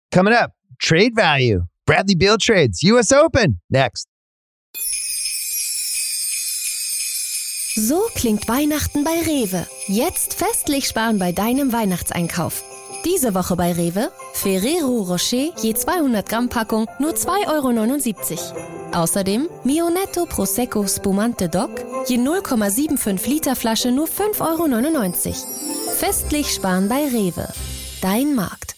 Coming up, trade value. Bradley Beal trades. U.S. Open. Next. So klingt Weihnachten bei Rewe. Jetzt festlich sparen bei deinem Weihnachtseinkauf. Diese Woche bei Rewe: Ferrero Rocher je 200 Gramm Packung nur 2,79 €. Außerdem Mionetto Prosecco Spumante Doc je 0,75 Liter Flasche nur 5,99 €. Festlich sparen bei Rewe. Dein Markt.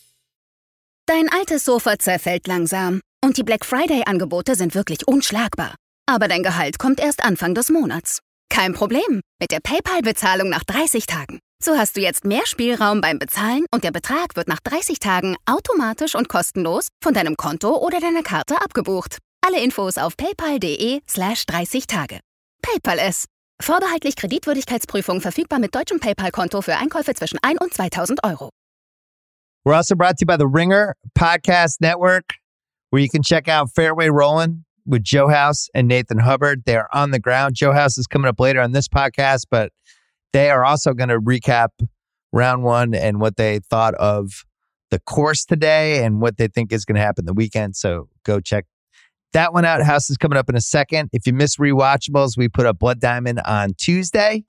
Dein altes Sofa zerfällt langsam und die Black Friday-Angebote sind wirklich unschlagbar. Aber dein Gehalt kommt erst Anfang des Monats. Kein Problem mit der PayPal-Bezahlung nach 30 Tagen. So hast du jetzt mehr Spielraum beim Bezahlen und der Betrag wird nach 30 Tagen automatisch und kostenlos von deinem Konto oder deiner Karte abgebucht. Alle Infos auf paypal.de/30 Tage. PayPal es. Vorbehaltlich Kreditwürdigkeitsprüfung verfügbar mit deutschem PayPal-Konto für Einkäufe zwischen 1 und 2.000 €. We're also brought to you by the Ringer Podcast Network, where you can check out Fairway Rolling with Joe House and Nathan Hubbard. They are on the ground. Joe House is coming up later on this podcast, but they are also going to recap round one and what they thought of the course today and what they think is going to happen the weekend. So go check that one out. House is coming up in a second. If you miss rewatchables, we put up Blood Diamond on Tuesday.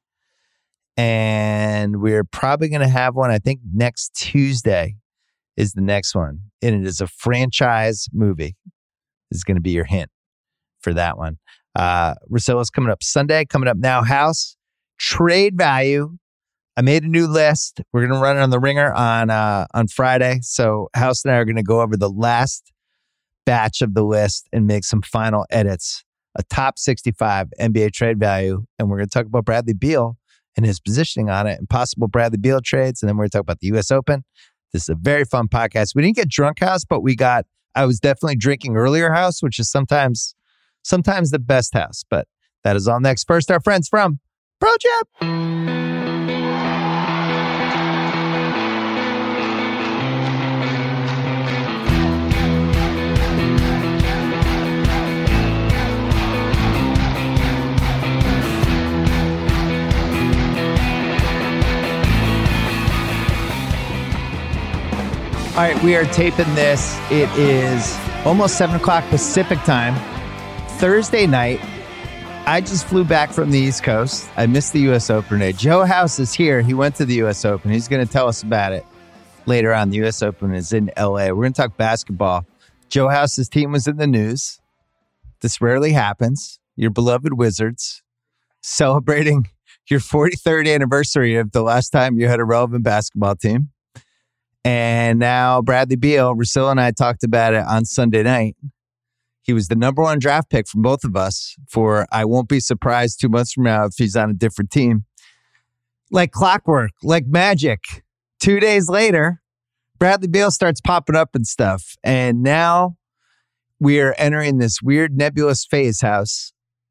And we're probably going to have one, I think, next Tuesday is the next one. And it is a franchise movie. This is going to be your hint for that one. Russillo's coming up Sunday. Coming up now, House. Trade value. I made a new list. We're going to run it on the Ringer on Friday. So House and I are going to go over the last batch of the list and make some final edits. A top 65 NBA trade value. And we're going to talk about Bradley Beal and his positioning on it and possible Bradley Beal trades. And then we're going to talk about the U.S. Open. This is a very fun podcast. We didn't get drunk, House, but I was definitely drinking earlier, House, which is sometimes the best, House. But that is all next. First, our friends from Pro Chip. All right, we are taping this. It is almost 7 o'clock Pacific time, Thursday night. I just flew back from the East Coast. I missed the U.S. Open today. Joe House is here. He went to the U.S. Open. He's going to tell us about it later on. The U.S. Open is in L.A. We're going to talk basketball. Joe House's team was in the news. This rarely happens. Your beloved Wizards celebrating your 43rd anniversary of the last time you had a relevant basketball team. And now Bradley Beal, Russillo and I talked about it on Sunday night. He was the number 1 draft pick from both of us for I won't be surprised 2 months from now if he's on a different team. Like clockwork, like magic. 2 days later, Bradley Beal starts popping up and stuff. And now we are entering this weird nebulous phase, House,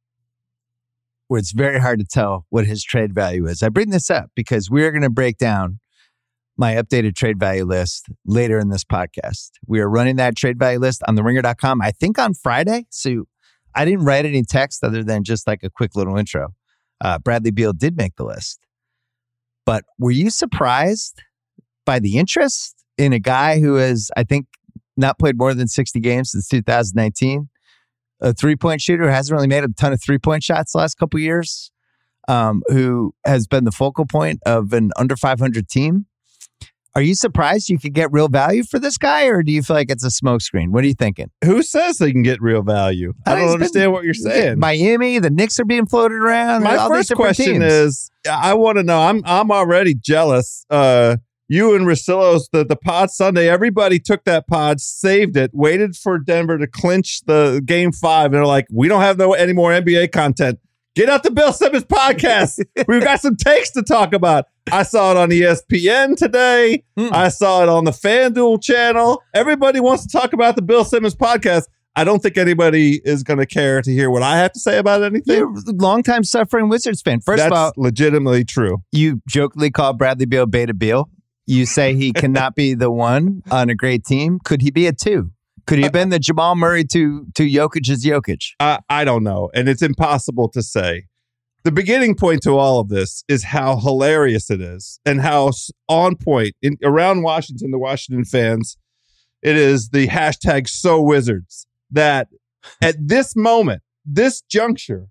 where it's very hard to tell what his trade value is. I bring this up because we're going to break down my updated trade value list later in this podcast. We are running that trade value list on theringer.com, I think on Friday. So I didn't write any text other than just like a quick little intro. Bradley Beal did make the list. But were you surprised by the interest in a guy who has, I think, not played more than 60 games since 2019? A three-point shooter who hasn't really made a ton of three-point shots the last couple of years, who has been the focal point of an under 500 team. Are you surprised you could get real value for this guy, or do you feel like it's a smokescreen? What are you thinking? Who says they can get real value? I don't understand what you're saying. Miami, the Knicks are being floated around. My first question is, I want to know, I'm already jealous. You and Russillo's, the pod Sunday, everybody took that pod, saved it, waited for Denver to clinch the game 5, and they're like, we don't have any more NBA content. Get out the Bill Simmons podcast. We've got some takes to talk about. I saw it on ESPN today. I saw it on the FanDuel channel. Everybody wants to talk about the Bill Simmons podcast. I don't think anybody is going to care to hear what I have to say about anything. You're a longtime suffering Wizards fan. First That's of all, legitimately true. You jokingly call Bradley Beal Beta Beal. You say he cannot be the 1 on a great team. Could he be a 2? Could he have been the Jamal Murray to Jokic's Jokic? I don't know. And it's impossible to say. The beginning point to all of this is how hilarious it is and how on point around Washington, the Washington fans It is the hashtag #SoWizards that at this moment, this juncture,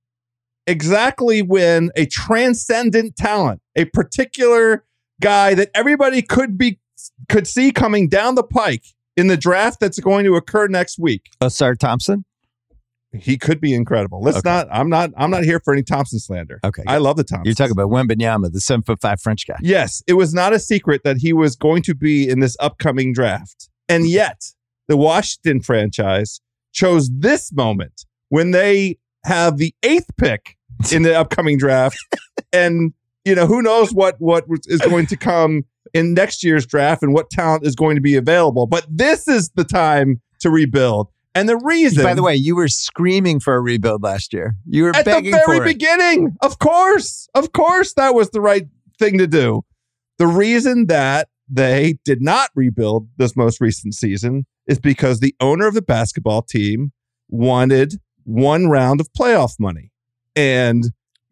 exactly when a transcendent talent, a particular guy that everybody could see coming down the pike in the draft that's going to occur next week. Osar Thompson? He could be incredible. I'm not here for any Thompson slander. Okay. I love the Thompson. You're talking about Wembanyama, the 7'5" French guy. Yes. It was not a secret that he was going to be in this upcoming draft. And yet the Washington franchise chose this moment when they have the 8th pick in the upcoming draft. And, who knows what is going to come in next year's draft and what talent is going to be available. But this is the time to rebuild. And the reason... By the way, you were screaming for a rebuild last year. You were begging for it. At the very beginning. Of course, that was the right thing to do. The reason that they did not rebuild this most recent season is because the owner of the basketball team wanted one round of playoff money. And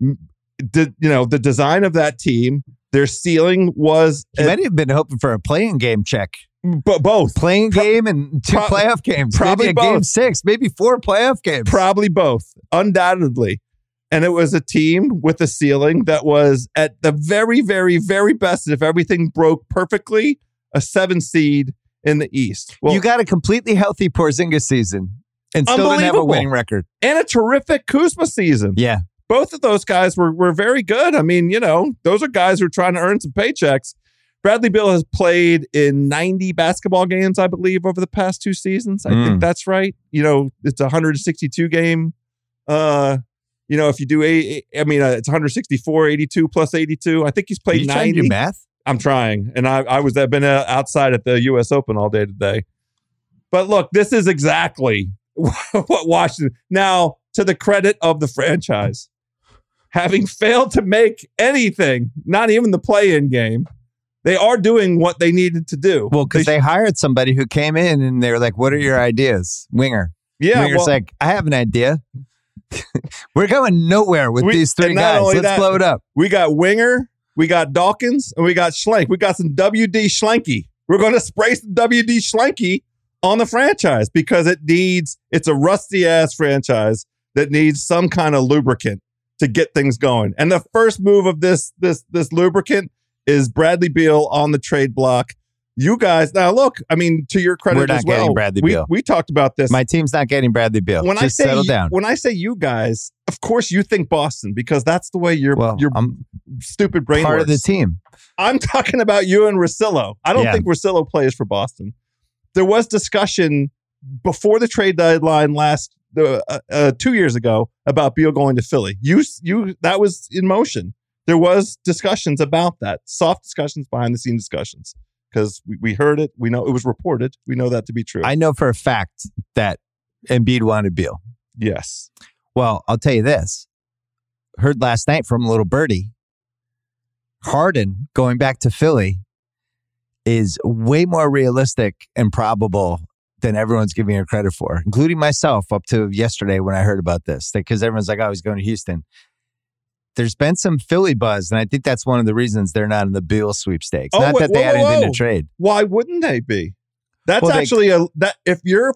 the design of that team, their ceiling was... You might have been hoping for a playing game check. But both. Playing game and 2 playoff games. Probably maybe both. Game 6, maybe 4 playoff games. Probably both, undoubtedly. And it was a team with a ceiling that was at the very, very, very best, if everything broke perfectly, a 7 seed in the East. Well, you got a completely healthy Porzingis season and still didn't have a winning record. And a terrific Kuzma season. Yeah. Both of those guys were very good. I mean, those are guys who are trying to earn some paychecks. Bradley Beal has played in 90 basketball games, I believe, over the past 2 seasons. I think that's right. It's a 162 game. If you do it's 164, 82 plus 82. I think he's played 90. Trying to do math? I'm trying. And I've been outside at the U.S. Open all day today. But look, this is exactly what Washington... Now, to the credit of the franchise, having failed to make anything, not even the play-in game, they are doing what they needed to do. Well, because they hired somebody who came in and they were like, what are your ideas? Winger. Yeah. Winger's like, I have an idea. We're going nowhere with these 3 guys. Let's blow it up. We got Winger, we got Dawkins, and we got Schlenk. We got some WD Schlenky. We're going to spray some WD Schlenky on the franchise because it's a rusty-ass franchise that needs some kind of lubricant to get things going. And the first move of this lubricant is Bradley Beal on the trade block. You guys, now look, I mean, to your credit We're not as well, getting Bradley Beal. We talked about this. My team's not getting Bradley Beal. Just settle down. When I say you guys, of course you think Boston because that's the way your stupid brain part works. Of the team. I'm talking about you and Russillo. I don't think Russillo plays for Boston. There was discussion before the trade deadline 2 years ago about Beal going to Philly. That was in motion. There was discussions about that, soft discussions, behind the scenes discussions, because we heard it. We know it was reported. We know that to be true. I know for a fact that Embiid wanted Beal. Yes. Well, I'll tell you this. Heard last night from a little birdie, Harden going back to Philly is way more realistic and probable than everyone's giving her credit for, including myself up to yesterday when I heard about this, because everyone's like, oh, he's going to Houston. There's been some Philly buzz, and I think that's one of the reasons they're not in the Beal sweepstakes. Not that they had anything to trade. Why wouldn't they be? That's if you're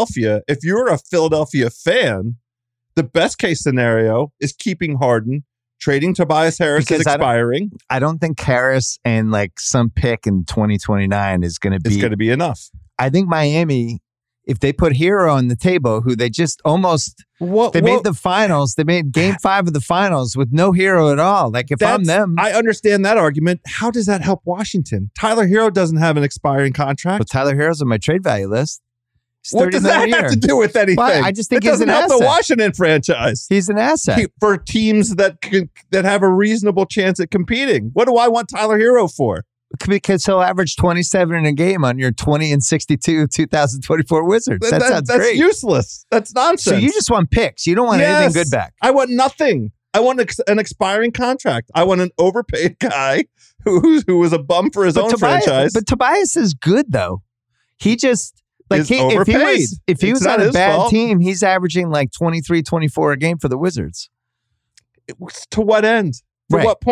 a Philadelphia fan, the best case scenario is keeping Harden, trading Tobias Harris is expiring. I don't think Harris and like some pick in 2029 is going to be... It's going to be enough. I think Miami, if they put Hero on the table, who they just almost... They made the finals. They made game 5 of the finals with no Hero at all. Like, if I'm them... I understand that argument. How does that help Washington? Tyler Hero doesn't have an expiring contract. But Tyler Hero's on my trade value list. What does that have to do with anything? Well, I just think he's an asset. It doesn't help the Washington franchise. He's an asset. For teams that have a reasonable chance at competing. What do I want Tyler Hero for? Because he'll average 27 in a game on your 20-62 2024 Wizards. That sounds great. That's useless. That's nonsense. So you just want picks. You don't want anything good back. I want nothing. I want an expiring contract. I want an overpaid guy who was a bum for his own franchise. But Tobias is good, though. He just... Like if he was on a bad team, he's averaging like 23, 24 a game for the Wizards. To what end? For what point?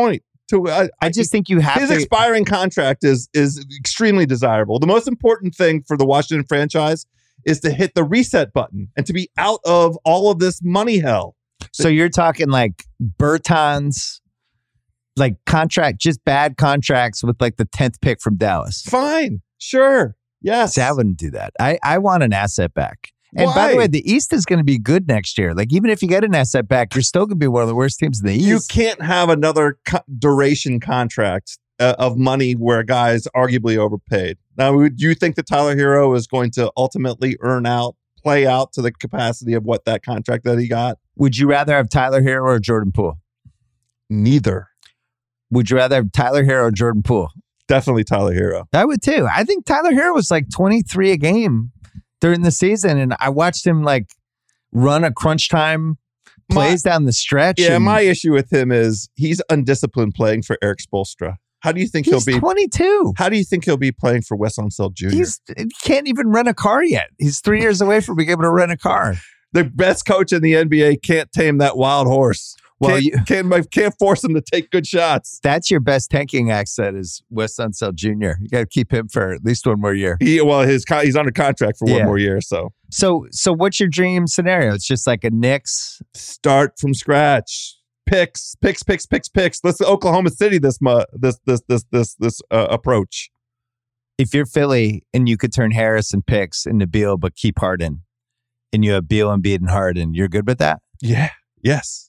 I just think you have his to. expiring contract is extremely desirable. The most important thing for the Washington franchise is to hit the reset button and to be out of all of this money hell. So you're talking like Bertans, like contract, just bad contracts with like the 10th pick from Dallas. Fine. Sure. Yes. See, I wouldn't do that. I want an asset back. And Why? by the way, the East is going to be good next year. Like, even if you get an asset back, you're still going to be one of the worst teams in the East. You can't have another duration contract of money where a guy's arguably overpaid. Now, do you think that Tyler Hero is going to ultimately play out to the capacity of what that contract that he got? Would you rather have Tyler Hero or Jordan Poole? Neither. Would you rather have Tyler Hero or Jordan Poole? Definitely Tyler Hero. I would too. I think Tyler Hero was like 23 a game during the season, and I watched him like run a crunch time plays down the stretch. Yeah, my issue with him is he's undisciplined playing for Eric Spoelstra. How do you think he'll be 22? How do you think he'll be playing for Wes Unseld Jr.? He can't even rent a car yet. He's 3 years away from being able to rent a car. The best coach in the NBA can't tame that wild horse. Well, can't force him to take good shots. That's your best tanking asset is Wes Unseld Jr. You got to keep him for at least one more year. He's under contract for one more year. So what's your dream scenario? It's just like a Knicks start from scratch. Picks. Let's Oklahoma City this approach. If you're Philly and you could turn Harris and picks into Beal but keep Harden, and you have Beal, Embiid, and Harden, you're good with that? Yeah. Yes.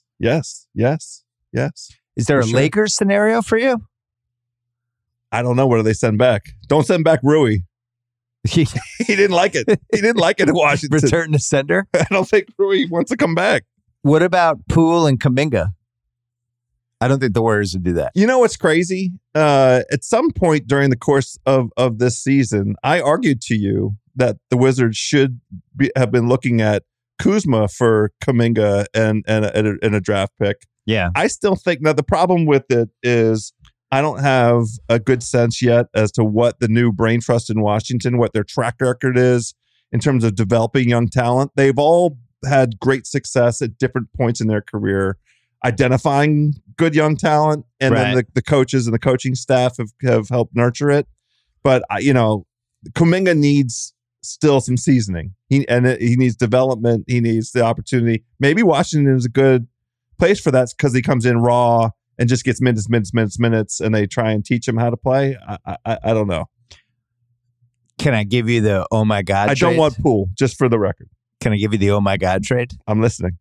Is there a Lakers scenario for you? I don't know. What do they send back? Don't send back Rui. He didn't like it. He didn't like it in Washington. Return to sender? I don't think Rui wants to come back. What about Poole and Kuminga? I don't think the Warriors would do that. You know what's crazy? At some point during the course of this season, I argued to you that the Wizards should have been looking at Kuzma for Kuminga and a draft pick. Yeah. I still think now the problem with it is I don't have a good sense yet as to what the new brain trust in Washington, what their track record is in terms of developing young talent. They've all had great success at different points in their career, identifying good young talent, and then the coaches and the coaching staff have helped nurture it. But Kuminga needs still some seasoning. He needs development. He needs the opportunity. Maybe Washington is a good place for that because he comes in raw and just gets minutes, and they try and teach him how to play. I don't know. Can I give you the oh my God trade? I don't want Poole, just for the record. Can I give you the oh my God trade? I'm listening.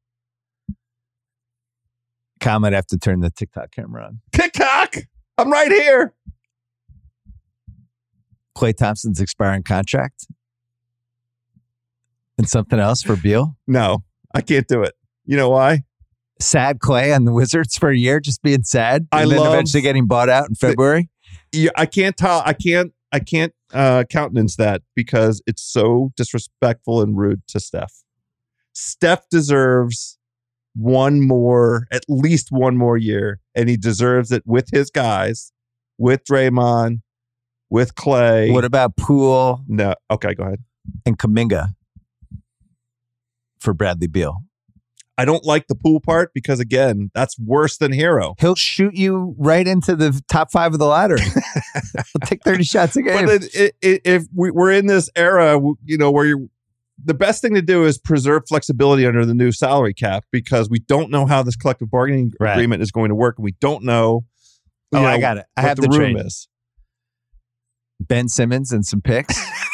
Kyle might have to turn the TikTok camera on. TikTok! I'm right here. Klay Thompson's expiring contract. And something else for Beal? No, I can't do it. You know why? Sad Klay on the Wizards for a year, just being sad, and then eventually getting bought out in February. I can't countenance that because it's so disrespectful and rude to Steph. Steph deserves at least one more year, and he deserves it with his guys, with Draymond, with Klay. What about Poole? No, okay, go ahead. And Kuminga for Bradley Beal. I don't like the Poole part because, again, that's worse than Hero. He'll shoot you right into the top 5 of the lottery. He'll take 30 shots a game. But if we're in this era, where the best thing to do is preserve flexibility under the new salary cap because we don't know how this collective bargaining agreement is going to work, and we don't know. I got it. I have the room trade. Is. Ben Simmons and some picks.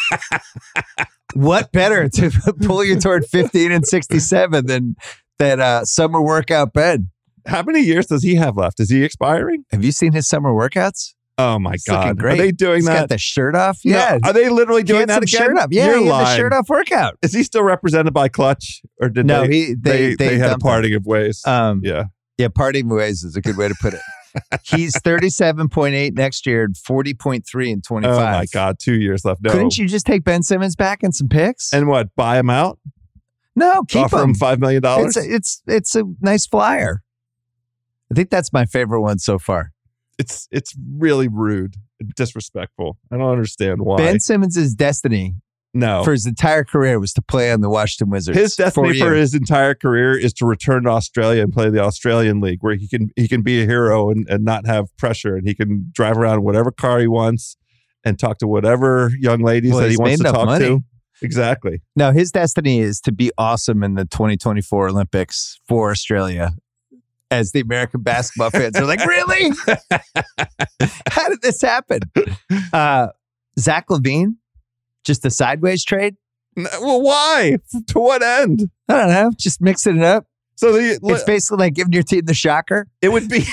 What better to pull you toward 15 and 67 than that summer workout Ben? How many years does he have left? Is he expiring? Have you seen his summer workouts? Oh my God! Great. Are they doing He's that? Got the shirt off. No, Yeah. Are they literally doing that again? Shirt up. Yeah. He had the shirt off workout. Is he still represented by Clutch, or did they had a parting of ways? Yeah. Parting of ways is a good way to put it. He's 37.8 next year and 40.3 in 25. Oh my God, 2 years left. No. Couldn't you just take Ben Simmons back and some picks? And what, buy him out? No, keep Offer him $5 million? It's a nice flyer. I think that's my favorite one so far. It's really rude and disrespectful. I don't understand why. Ben Simmons' destiny No. For his entire career was to play on the Washington Wizards. His destiny for his entire career is to return to Australia and play the Australian League, where he can be a hero and not have pressure, and he can drive around whatever car he wants and talk to whatever young ladies that he wants to talk to. Exactly. No, his destiny is to be awesome in the 2024 Olympics for Australia. As the American basketball fans are like, really? How did this happen? Zach LaVine, just a sideways trade? Well, why? To what end? I don't know. Just mixing it up. So it's basically like giving your team the shocker. It would be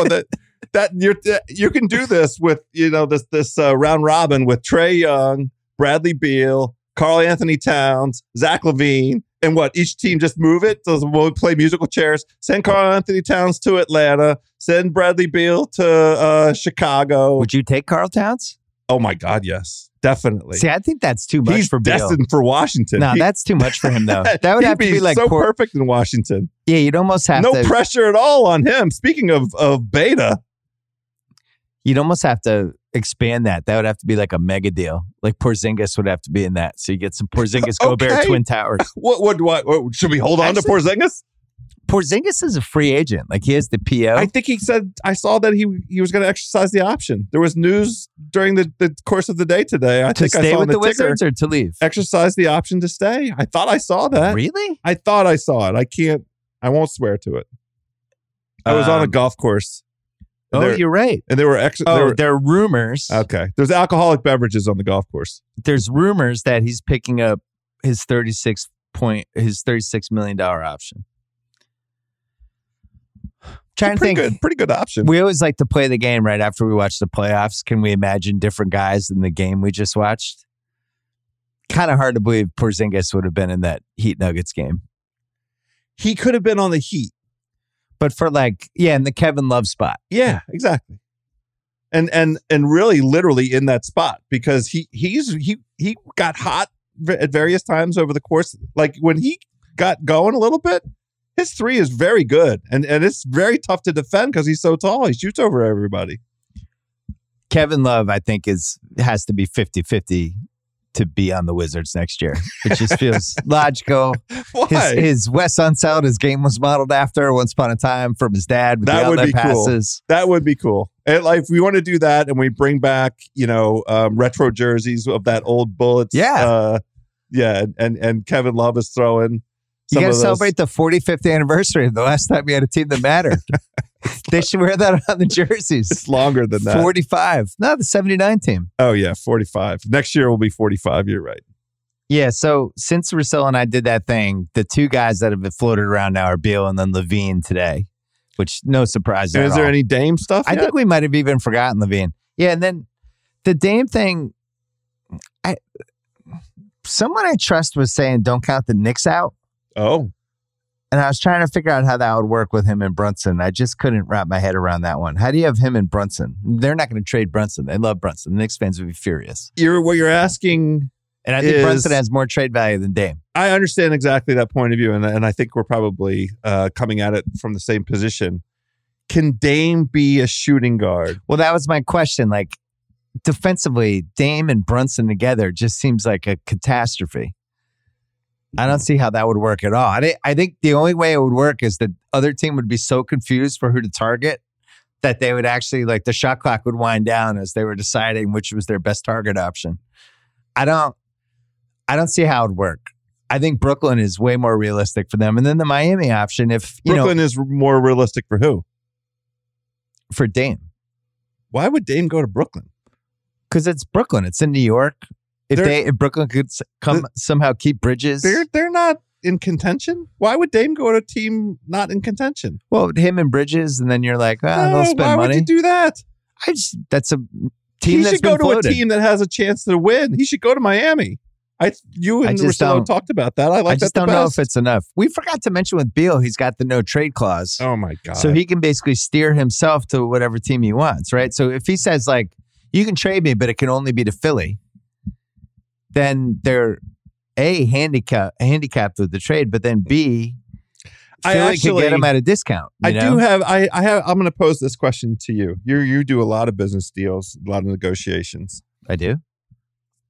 you can do this with this round robin with Trae Young, Bradley Beal, Karl Anthony Towns, Zach LaVine. And each team just move it. So we'll play musical chairs. Send Karl Anthony Towns to Atlanta. Send Bradley Beal to Chicago. Would you take Karl Towns? Oh my God, yes, definitely. See, I think that's too much for Beal. He's destined for Washington. No, that's too much for him, though. That would have to be like so perfect in Washington. Yeah, you'd almost have no pressure at all on him. Speaking of beta, you'd almost have to expand that. That would have to be like a mega deal. Like Porzingis would have to be in that. So you get some Porzingis Gobert Twin Towers. What should we hold on to Porzingis? Porzingis is a free agent. Like he has the PO. I think he said, I saw that he was going to exercise the option. There was news during the course of the day today. I think stay I saw with the Wizards or to leave. Exercise the option to stay. I thought I saw that. Really? I thought I saw it. I won't swear to it. I was on a golf course. You're right. And there are rumors. Okay. There's alcoholic beverages on the golf course. There's rumors that he's picking up his $36 million option. Pretty good option. We always like to play the game right after we watch the playoffs. Can we imagine different guys in the game we just watched? Kind of hard to believe Porzingis would have been in that Heat Nuggets game. He could have been on the Heat. But for in the Kevin Love spot. Yeah, exactly. And really literally in that spot because he got hot at various times over the course. Like when he got going a little bit, his three is very good. And it's very tough to defend because he's so tall. He shoots over everybody. Kevin Love, I think, has to be 50-50 to be on the Wizards next year. It just feels logical. Why? His Wes Unseld, his game was modeled after Once Upon a Time from his dad. With that would be passes. Cool. That would be cool. And if we want to do that and we bring back, retro jerseys of that old Bullets. Yeah. And Kevin Love is throwing. You got to celebrate the 45th anniversary of the last time we had a team that mattered. They should wear that on the jerseys. It's longer than that. 45. No, the 79 team. Oh, yeah, 45. Next year will be 45. You're right. Yeah, so since Russillo and I did that thing, the two guys that have been floated around now are Beal and then LaVine today, which no surprise at all. Is there any Dame stuff I think we might have even forgotten LaVine. Yeah, and then the Dame thing, someone I trust was saying don't count the Knicks out. Oh. And I was trying to figure out how that would work with him and Brunson. I just couldn't wrap my head around that one. How do you have him and Brunson? They're not going to trade Brunson. They love Brunson. The Knicks fans would be furious. What you're asking, and I think Brunson has more trade value than Dame. I understand exactly that point of view, and I think we're probably coming at it from the same position. Can Dame be a shooting guard? Well, that was my question. Like defensively, Dame and Brunson together just seems like a catastrophe. I don't see how that would work at all. I think the only way it would work is the other team would be so confused for who to target that they would actually, the shot clock would wind down as they were deciding which was their best target option. I don't see how it would work. I think Brooklyn is way more realistic for them. And then the Miami option, Brooklyn is more realistic for who? For Dame. Why would Dame go to Brooklyn? Because it's Brooklyn. It's in New York. If Brooklyn could somehow keep Bridges. They're not in contention. Why would Dame go to a team not in contention? Well, him and Bridges, and then you're like, they'll spend money. Why would you do that? That's a team that's been floated. He should go to a team that has a chance to win. He should go to Miami. You and Russillo talked about that. I just don't know if it's enough. We forgot to mention with Beal, he's got the no trade clause. Oh my God. So he can basically steer himself to whatever team he wants, right? So if he says you can trade me, but it can only be to Philly, then they're A, handicapped with the trade, but then B, Philly can get him at a discount. I'm going to pose this question to you. You do a lot of business deals, a lot of negotiations. I do.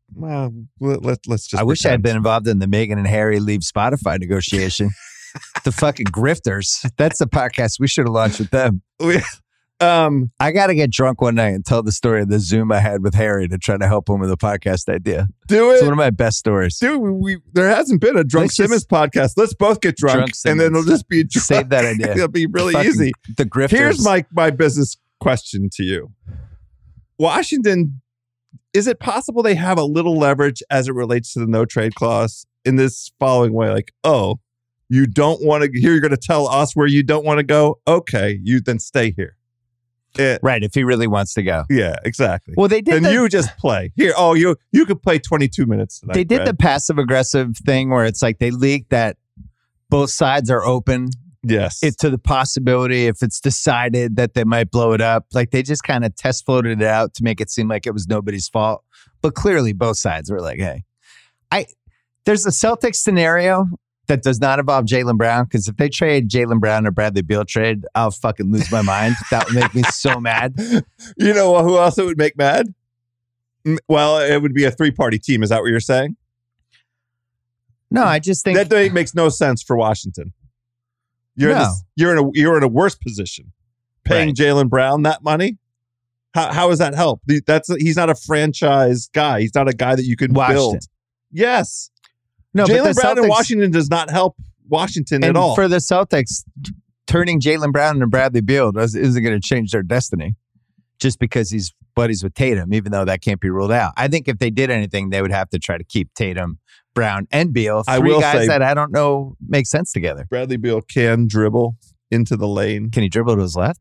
Well, let's just. I wish I had been involved in the Meghan and Harry leave Spotify negotiation. The fucking grifters. That's the podcast we should have launched with them. I got to get drunk one night and tell the story of the Zoom I had with Harry to try to help him with a podcast idea. Do it. It's one of my best stories. Dude, there hasn't been a Drunk Simmons podcast. Let's both get drunk and then it'll just be drunk. Save that idea. It'll be really easy. The grifters. Here's my business question to you. Washington, is it possible they have a little leverage as it relates to the no trade clause in this following way? Like, oh, you don't want to, you're going to tell us where you don't want to go? Okay, you then stay here. Right, if he really wants to go. Yeah, exactly. Well, they did. And you just play. Here, you could play 22 minutes tonight. They did the passive-aggressive thing where it's like they leaked that both sides are open. Yes. To the possibility if it's decided that they might blow it up. Like they just kind of test floated it out to make it seem like it was nobody's fault. But clearly both sides were like, hey. There's a Celtics scenario that does not involve Jaylen Brown, because if they trade Jaylen Brown or Bradley Beal trade, I'll fucking lose my mind. That would make me so mad. You know who else it would make mad? Well, it would be a three-party team. Is that what you're saying? No, I just think that makes no sense for Washington. You're in a worse position. Paying Jaylen Brown that money? How does that help? He's not a franchise guy. He's not a guy that you can build. Yes. No, Jaylen Brown in Washington does not help Washington at all. For the Celtics, turning Jaylen Brown into Bradley Beal isn't going to change their destiny just because he's buddies with Tatum, even though that can't be ruled out. I think if they did anything, they would have to try to keep Tatum, Brown, and Beal. Three guys that I don't know make sense together. Bradley Beal can dribble into the lane. Can he dribble to his left?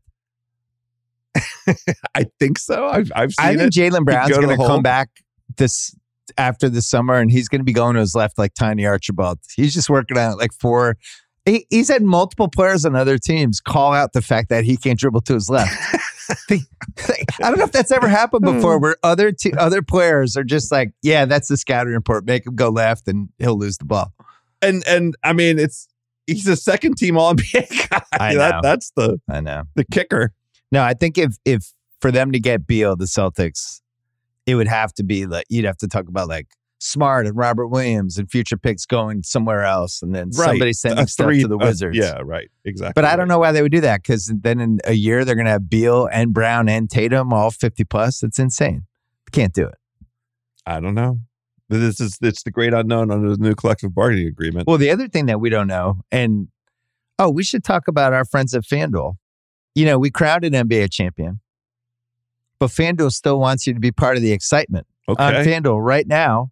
I think so. I've seen it. I think Jaylen Brown's going to come back after the summer, and he's going to be going to his left like Tiny Archibald. He's just working on it like four. He's had multiple players on other teams call out the fact that he can't dribble to his left. I don't know if that's ever happened before, where other players are just like, yeah, that's the scouting report. Make him go left, and he'll lose the ball. And I mean, he's a second team All-NBA guy. I know. That's the kicker. No, I think if for them to get Beal, the Celtics, it would have to be like, you'd have to talk about like Smart and Robert Williams and future picks going somewhere else, and then somebody sending stuff to the Wizards. Yeah, right. Exactly. But I don't know why they would do that, because then in a year they're going to have Beal and Brown and Tatum all 50 plus. It's insane. Can't do it. I don't know. It's the great unknown under the new collective bargaining agreement. Well, the other thing that we don't know, and we should talk about our friends at FanDuel. You know, we crowned an NBA champion, but FanDuel still wants you to be part of the excitement. Okay. On FanDuel right now,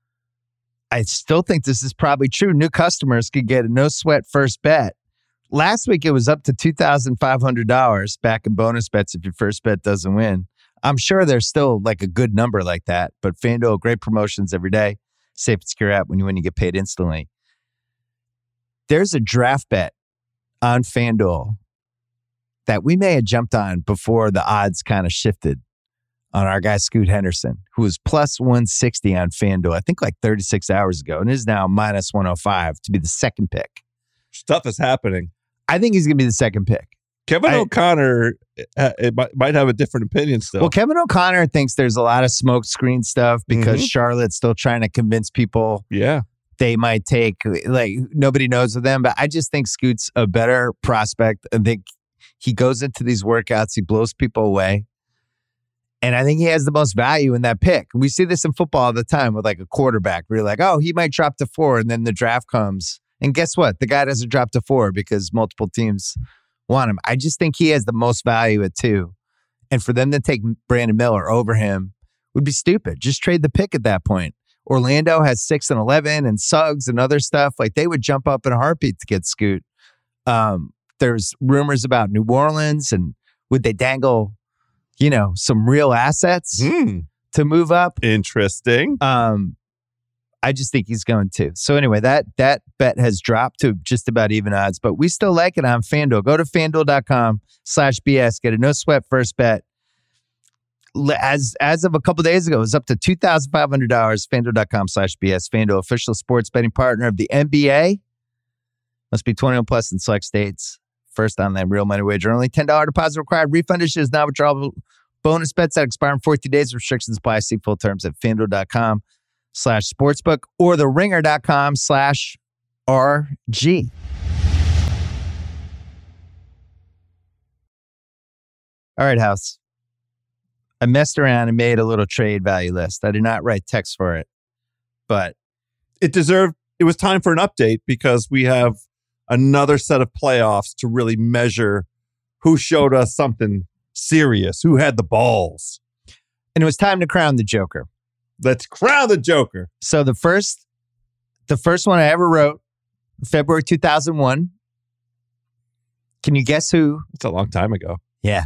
I still think this is probably true. New customers could get a no-sweat first bet. Last week, it was up to $2,500 back in bonus bets if your first bet doesn't win. I'm sure there's still like a good number like that, but FanDuel, great promotions every day. Safe and secure app. When you win, you get paid instantly. There's a draft bet on FanDuel that we may have jumped on before the odds kind of shifted on our guy Scoot Henderson, who was plus 160 on FanDuel, I think like 36 hours ago, and is now minus 105 to be the second pick. Stuff is happening. I think he's going to be the second pick. Kevin O'Connor might have a different opinion still. Well, Kevin O'Connor thinks there's a lot of smoke screen stuff because Charlotte's still trying to convince people they might take, like, nobody knows of them. But I just think Scoot's a better prospect. I think he goes into these workouts, he blows people away. And I think he has the most value in that pick. We see this in football all the time with like a quarterback. We're like, oh, he might drop to 4, and then the draft comes. And guess what? The guy doesn't drop to 4 because multiple teams want him. I just think he has the most value at 2. And for them to take Brandon Miller over him would be stupid. Just trade the pick at that point. Orlando has 6 and 11 and Suggs and other stuff. Like, they would jump up in a heartbeat to get Scoot. There's rumors about New Orleans, and would they dangle, you know, some real assets to move up? Interesting. I just think he's going to. So anyway, that bet has dropped to just about even odds, but we still like it on FanDuel. Go to FanDuel.com/BS. Get a no sweat first bet. As of a couple days ago, it was up to $2,500. FanDuel.com/BS. FanDuel, official sports betting partner of the NBA. Must be 21 plus in select states. First online real money wager. Only $10 deposit required. Refund issue is not withdrawable. Bonus bets that expire in 14 days. Restrictions apply. See full terms at FanDuel.com. theringer.com/sportsbook or theringer.com/RG. All right, House. I messed around and made a little trade value list. I did not write text for it, but it was time for an update because we have another set of playoffs to really measure who showed us something serious, who had the balls. And it was time to crown the Joker. Let's crown the Joker. So the first one I ever wrote, February 2001. Can you guess who? It's a long time ago. Yeah.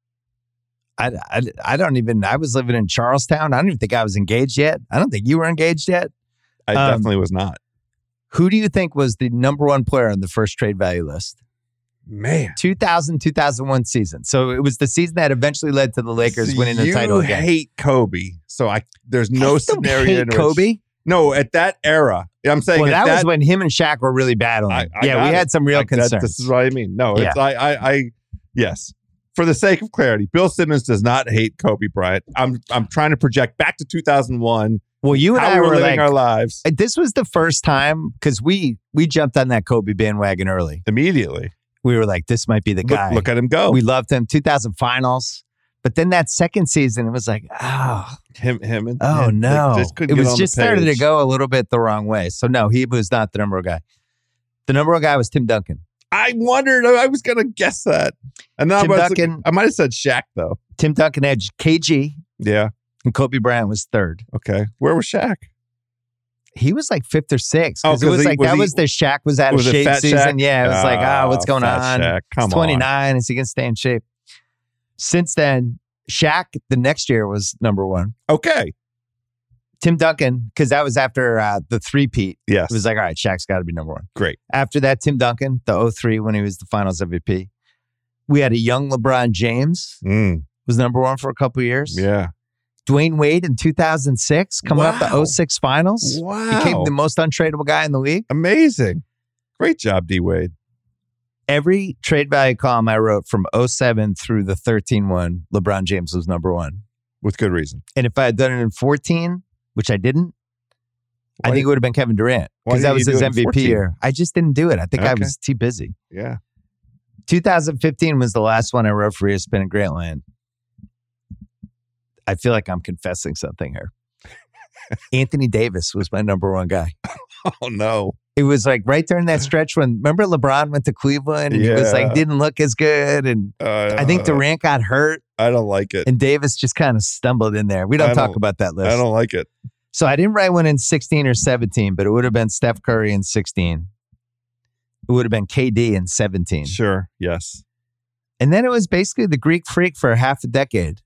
I don't even, I was living in Charlestown. I don't even think I was engaged yet. I don't think you were engaged yet. I definitely was not. Who do you think was the number one player on the first trade value list? Man. 2000-2001 season. So it was the season that eventually led to the Lakers winning the title again. You hate Kobe. So there's no scenario. Kobe? No, at that era. I'm saying that was when him and Shaq were really battling. We had some real concerns. This is what I mean. No, it's yes. For the sake of clarity, Bill Simmons does not hate Kobe Bryant. I'm trying to project back to 2001. Well, you and I were living our lives. This was the first time because we jumped on that Kobe bandwagon early. Immediately. We were like, this might be the guy. Look at him go. We loved him. 2000 finals. But then that second season, it was like, him and no. It was just started to go a little bit the wrong way. So no, he was not the number one guy. The number one guy was Tim Duncan. I wondered. I was going to guess that. And then I might have said Shaq, though. Tim Duncan had KG. Yeah. And Kobe Bryant was third. Okay. Where was Shaq? He was like fifth or sixth. Oh, it was was the Shaq was out of shape season. Shaq? Yeah. It was like, what's going on? Shaq. He's 29. Is he going to stay in shape? Since then, Shaq the next year was number one. Okay. Tim Duncan, because that was after the three-peat. Yes. It was like, all right, Shaq's got to be number one. Great. After that, Tim Duncan, the 03 when he was the finals MVP. We had a young LeBron James, was number one for a couple of years. Yeah. Dwayne Wade in 2006, coming up the 06 finals. Wow. Became the most untradeable guy in the league. Amazing. Great job, D. Wade. Every trade value column I wrote from 07 through the 13 one, LeBron James was number one. With good reason. And if I had done it in 14, which I didn't, I think it would have been Kevin Durant because that was his MVP year. I just didn't do it. I think I was too busy. Yeah. 2015 was the last one I wrote for ESPN and Grantland. I feel like I'm confessing something here. Anthony Davis was my number one guy. Oh, no. It was like right during that stretch when, remember LeBron went to Cleveland and he was like, didn't look as good. And I think Durant got hurt. I don't like it. And Davis just kind of stumbled in there. We don't talk about that list. I don't like it. So I didn't write one in 16 or 17, but it would have been Steph Curry in 16. It would have been KD in 17. Sure. Yes. And then it was basically the Greek Freak for half a decade.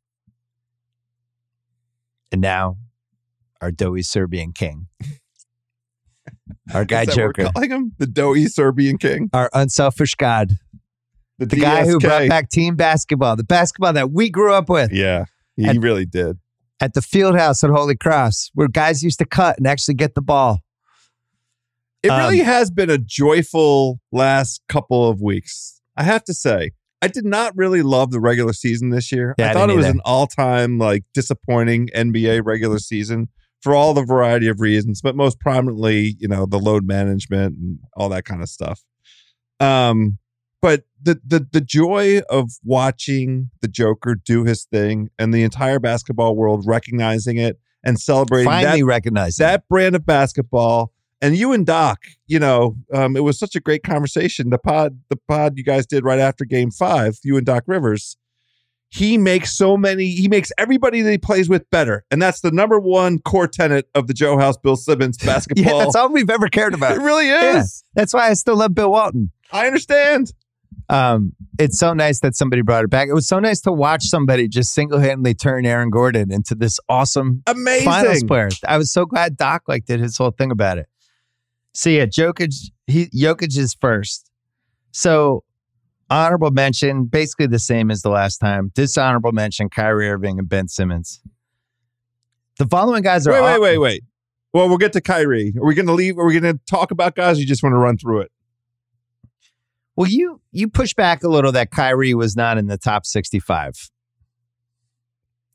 And now our doughy Serbian king. Our guy Joker. We're calling him the doughy Serbian king. Our unselfish god. The DSK. guy who brought back team basketball. The basketball that we grew up with. Yeah, he really did. At the field house at Holy Cross, where guys used to cut and actually get the ball. It really has been a joyful last couple of weeks. I have to say, I did not really love the regular season this year. Yeah, I thought it was an all-time disappointing NBA regular season for all the variety of reasons, but most prominently, the load management and all that kind of stuff. But the joy of watching the Joker do his thing and the entire basketball world recognizing it and celebrating that brand of basketball. And you and Doc, it was such a great conversation. The pod you guys did right after Game 5, you and Doc Rivers. He makes everybody that he plays with better. And that's the number one core tenet of the Joe House Bill Simmons basketball. Yeah, that's all we've ever cared about. It really is. Yeah, that's why I still love Bill Walton. I understand. It's so nice that somebody brought it back. It was so nice to watch somebody just single-handedly turn Aaron Gordon into this awesome finals player. I was so glad Doc did his whole thing about it. So yeah, Jokic is first. So honorable mention, basically the same as the last time. Dishonorable mention, Kyrie Irving and Ben Simmons. The following guys are... Wait. Well, we'll get to Kyrie. Are we going to leave? Are we going to talk about guys? Or you just want to run through it? Well, you push back a little that Kyrie was not in the top 65.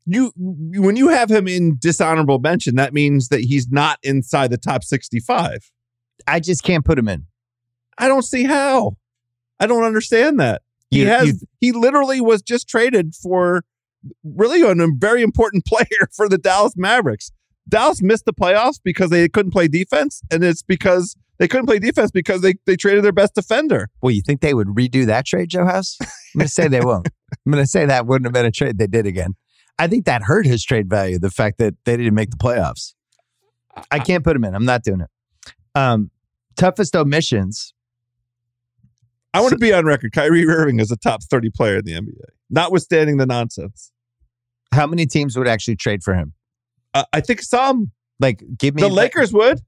when you have him in dishonorable mention, that means that he's not inside the top 65. I just can't put him in. I don't see how. I don't understand that. He literally was just traded for really a very important player for the Dallas Mavericks. Dallas missed the playoffs because they couldn't play defense, and it's because they couldn't play defense because they traded their best defender. Well, you think they would redo that trade, Joe House? I'm going to say they won't. I'm going to say that wouldn't have been a trade they did again. I think that hurt his trade value, the fact that they didn't make the playoffs. I can't put him in. I'm not doing it. Toughest omissions. I want to be on record. Kyrie Irving is a top 30 player in the NBA, notwithstanding the nonsense. How many teams would actually trade for him? I think some. Like, give me the Lakers would.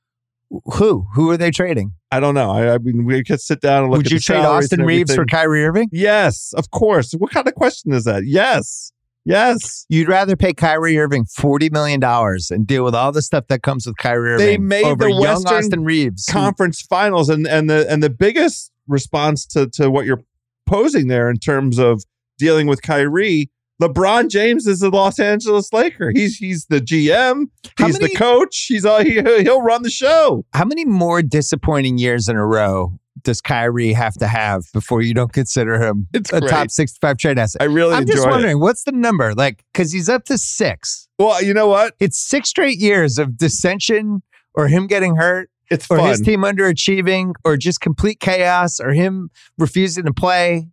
Who are they trading? I don't know. I mean, we could sit down and look. Would at you the trade Austin Reeves for Kyrie Irving? Yes, of course. What kind of question is that? Yes. You'd rather pay Kyrie Irving $40 million and deal with all the stuff that comes with Kyrie Irving. They made over the young Western Austin Reeves Conference Finals, and the biggest response to what you're posing there in terms of dealing with Kyrie. LeBron James is the Los Angeles Laker. He's the GM. He's the coach. He'll run the show. How many more disappointing years in a row does Kyrie have to have before you don't consider him a top 65 trade asset? I'm just wondering, what's the number? Like, because he's up to 6. Well, you know what? It's 6 straight years of dissension or him getting hurt. It's or fun. His team underachieving or just complete chaos or him refusing to play.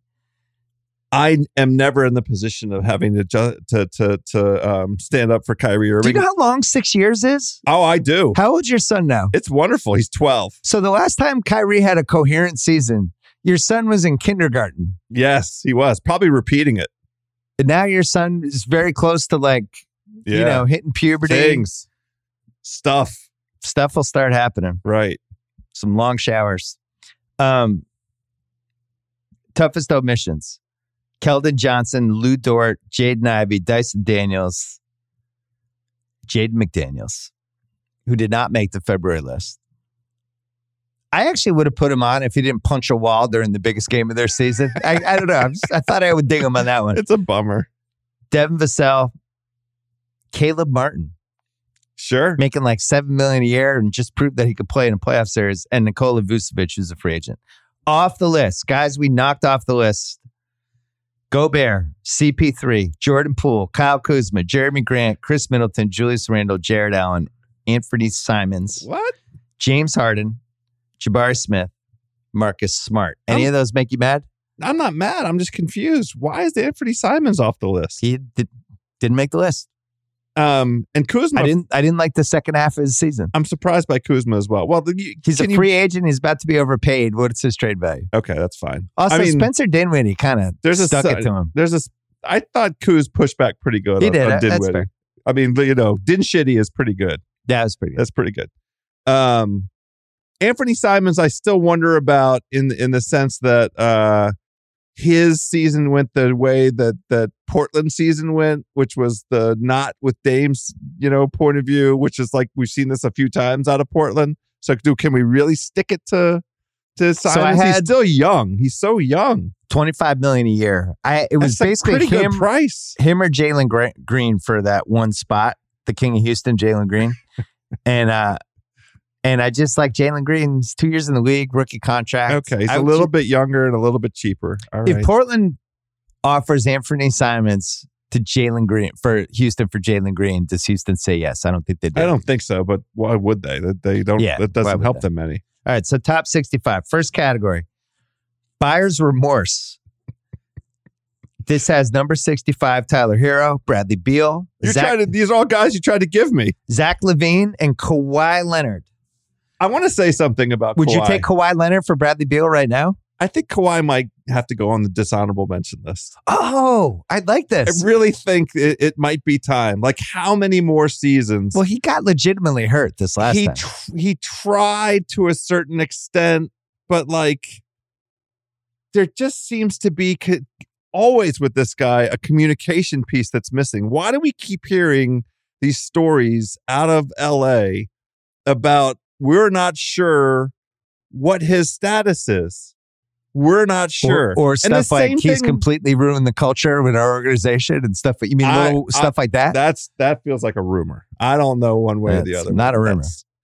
I am never in the position of having to stand up for Kyrie Irving. Do you know how long 6 years is? Oh, I do. How old's your son now? It's wonderful. He's 12. So the last time Kyrie had a coherent season, your son was in kindergarten. Yes, he was. Probably repeating it. And now your son is very close to hitting puberty. Things. Stuff will start happening. Right. Some long showers. Toughest omissions. Keldon Johnson, Lou Dort, Jaden Ivey, Dyson Daniels, Jaden McDaniels, who did not make the February list. I actually would have put him on if he didn't punch a wall during the biggest game of their season. I don't know. I thought I would dig him on that one. It's a bummer. Devin Vassell, Caleb Martin. Sure. Making like $7 million a year and just proved that he could play in a playoff series. And Nikola Vucevic, who's a free agent. Off the list. Guys, we knocked off the list. Gobert, CP3, Jordan Poole, Kyle Kuzma, Jeremy Grant, Chris Middleton, Julius Randle, Jared Allen, Anthony Simons. What? James Harden, Jabari Smith, Marcus Smart. Any of those make you mad? I'm not mad. I'm just confused. Why is Anthony Simons off the list? He didn't make the list. And Kuzma, I didn't like the second half of his season. I'm surprised by Kuzma as well. Well, he's a free agent. He's about to be overpaid. What's his trade value? Okay, that's fine. Also, Spencer Dinwiddie kind of stuck it to him. I thought Kuz pushed back pretty good. He did. On That's fair. I mean, Din Shitty is pretty good. Yeah, that's pretty good. That's pretty good. Anthony Simons, I still wonder about in the sense that his season went the way that Portland season went, which was the not with Dame's, point of view, which is like we've seen this a few times out of Portland. So can we really stick it to Simons? He's still young. He's so young. $25 million a year. It was basically pretty good price. Him or Jalen Green for that one spot. The King of Houston, Jalen Green, and I just like Jalen Green. He's 2 years in the league, rookie contract. Okay, he's a little bit younger and a little bit cheaper. All right. If Portland offers Anthony Simons to Jalen Green for Houston for Jalen Green, does Houston say yes? I don't think they do. I don't think so, but why would they? They don't. Yeah, that doesn't help them any. All right, so top 65. First category, buyer's remorse. This has number 65, Tyler Hero, Bradley Beal. These are all guys you tried to give me. Zach LaVine and Kawhi Leonard. I want to say something about Would Kawhi. you take Kawhi Leonard for Bradley Beal right now? I think Kawhi might have to go on the dishonorable mention list. Oh, I like this. I really think it might be time. Like, how many more seasons? Well, he got legitimately hurt this last time. He tried to a certain extent, but there just seems to be always with this guy a communication piece that's missing. Why do we keep hearing these stories out of LA about we're not sure what his status is? We're not sure. Or And the stuff like same he's thing- completely ruined the culture with our organization and stuff. You mean little stuff like that? That feels like a rumor. I don't know one way or the That's other. not a rumor.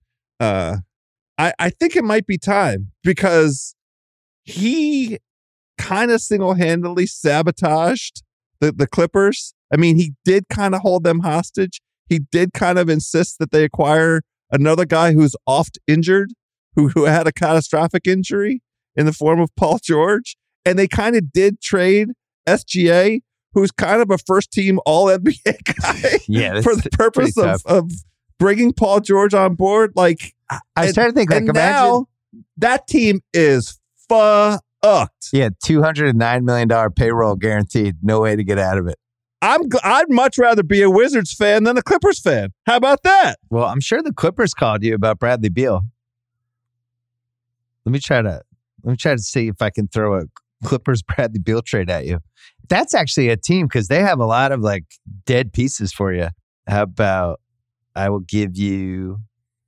I think it might be time because he kind of single-handedly sabotaged the Clippers. I mean, he did kind of hold them hostage. He did kind of insist that they acquire another guy who's oft injured, who had a catastrophic injury in the form of Paul George. And they kind of did trade SGA, who's kind of a first-team All-NBA guy, Yeah, for the purpose of bringing Paul George on board. Like, I was trying to think, like, and imagine. now that team is fucked. Yeah, $209 million payroll guaranteed. No way to get out of it. I'd much rather be a Wizards fan than a Clippers fan. How about that? Well, I'm sure the Clippers called you about Bradley Beal. Let me try to see if I can throw a Clippers Bradley Beal trade at you. That's actually a team because they have a lot of like dead pieces for you. How about I will give you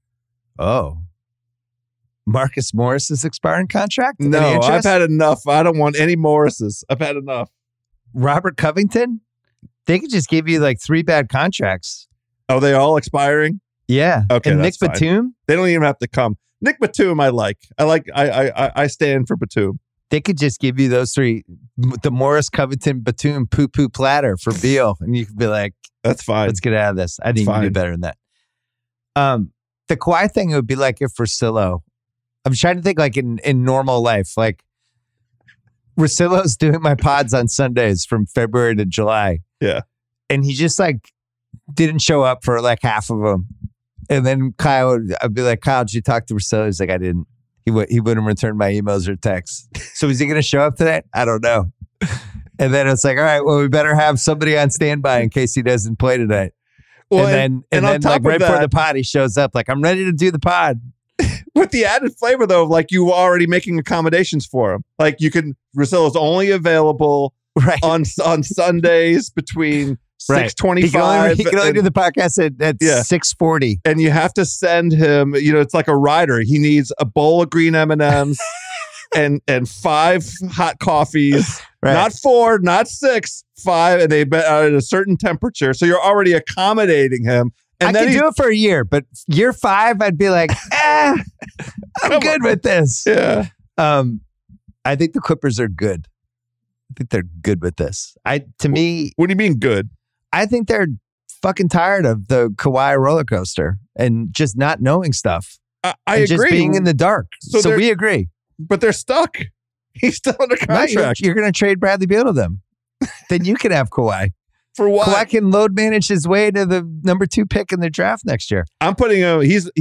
Marcus Morris's expiring contract? Any No, interest? I've had enough. I don't want any Morrises. I've had enough. Robert Covington? They could just give you like 3 bad contracts. Are they all expiring? Yeah. Okay, and Nick that's fine. Batum? They don't even have to come. Nick Batum, I stand for Batum. They could just give you those 3, the Morris, Covington, Batum, poo-poo platter for Beal. And you could be like, That's fine. let's get out of this. I think you can do fine. better than that. The Kawhi thing, it would be like if Russillo, I'm trying to think like in normal life, like Russillo's doing my pods on Sundays from February to July. Yeah. And he just like didn't show up for like half of them. And then I'd be like, Kyle, did you talk to Russillo? He's like, I didn't. He wouldn't return my emails or texts. So is he going to show up today? I don't know. And then it's like, all right, well, we better have somebody on standby in case he doesn't play tonight. Well, and then on top like of right before that- the pod, he shows up like, I'm ready to do the pod. with the added flavor though, of like you were already making accommodations for him. Like Russillo's only available Right. on Sundays between Right. 6:25. He can only do the podcast at Yeah. 6:40. And you have to send him, it's like a rider. He needs a bowl of green M&Ms and 5 hot coffees. Right. Not 4, not 6, 5, and they've been at a certain temperature. So you're already accommodating him. And I then could do it for a year, but year 5, I'd be like, I'm good with this. Yeah. I think the Clippers are good. I think they're good with this. To me, What do you mean good? I think they're fucking tired of the Kawhi roller coaster and just not knowing stuff. I and agree. just being in the dark. So So they're- we agree. But they're stuck. He's still under No, contract. you're going to trade Bradley Beal to them. Then you can have Kawhi. For what? Kawhi can load manage his way to the number 2 pick in the draft next year. I'm putting him.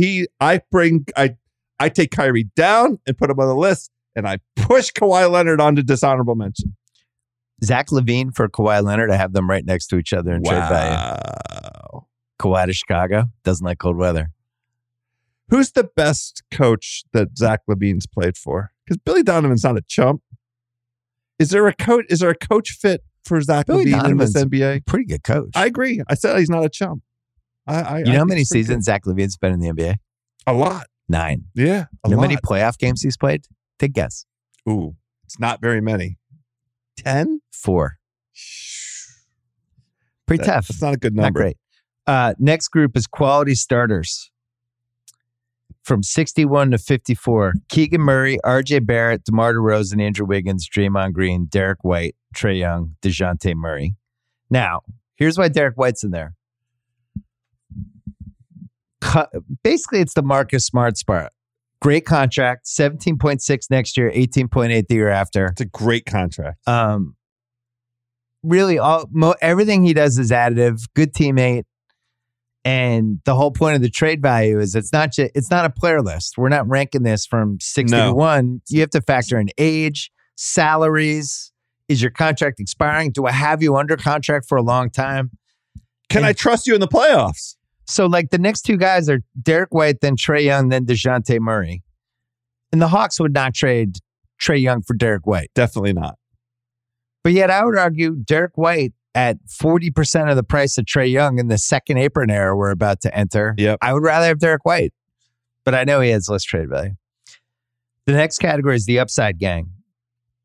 I take Kyrie down and put him on the list, and I push Kawhi Leonard onto dishonorable mention. Zach LaVine for Kawhi Leonard, I have them right next to each other in trade value. Wow. Kawhi to Chicago, doesn't like cold weather. Who's the best coach that Zach LaVine's played for? Because Billy Donovan's not a chump. Is there a coach fit for Zach Billy LaVine in this Donovan's NBA? Pretty good coach. I agree. I said he's not a chump. You know how many seasons Zach LaVine's been in the NBA? A lot. 9. Yeah. You know how many playoff games he's played? Take a guess. Ooh, it's not very many. 10? 4. Pretty tough. That's not a good Not number. great. Next group is quality starters. From 61 to 54, Keegan Murray, RJ Barrett, DeMar DeRozan, Andrew Wiggins, Draymond Green, Derek White, Trae Young, DeJounte Murray. Now, here's why Derek White's in there. Basically, it's the Marcus Smart spot. Great contract, 17.6 next year, 18.8 the year after. It's a great contract. Really, everything he does is additive. Good teammate. And the whole point of the trade value is it's not a player list. We're not ranking this from 60 to 1. You have to factor in age, salaries. Is your contract expiring? Do I have you under contract for a long time? Can I trust you in the playoffs? So like the next 2 guys are Derek White, then Trae Young, then DeJounte Murray. And the Hawks would not trade Trae Young for Derek White. Definitely not. But yet I would argue Derek White at 40% of the price of Trae Young in the second apron era we're about to enter. Yep. I would rather have Derek White, but I know he has less trade value. The next category is the upside gang.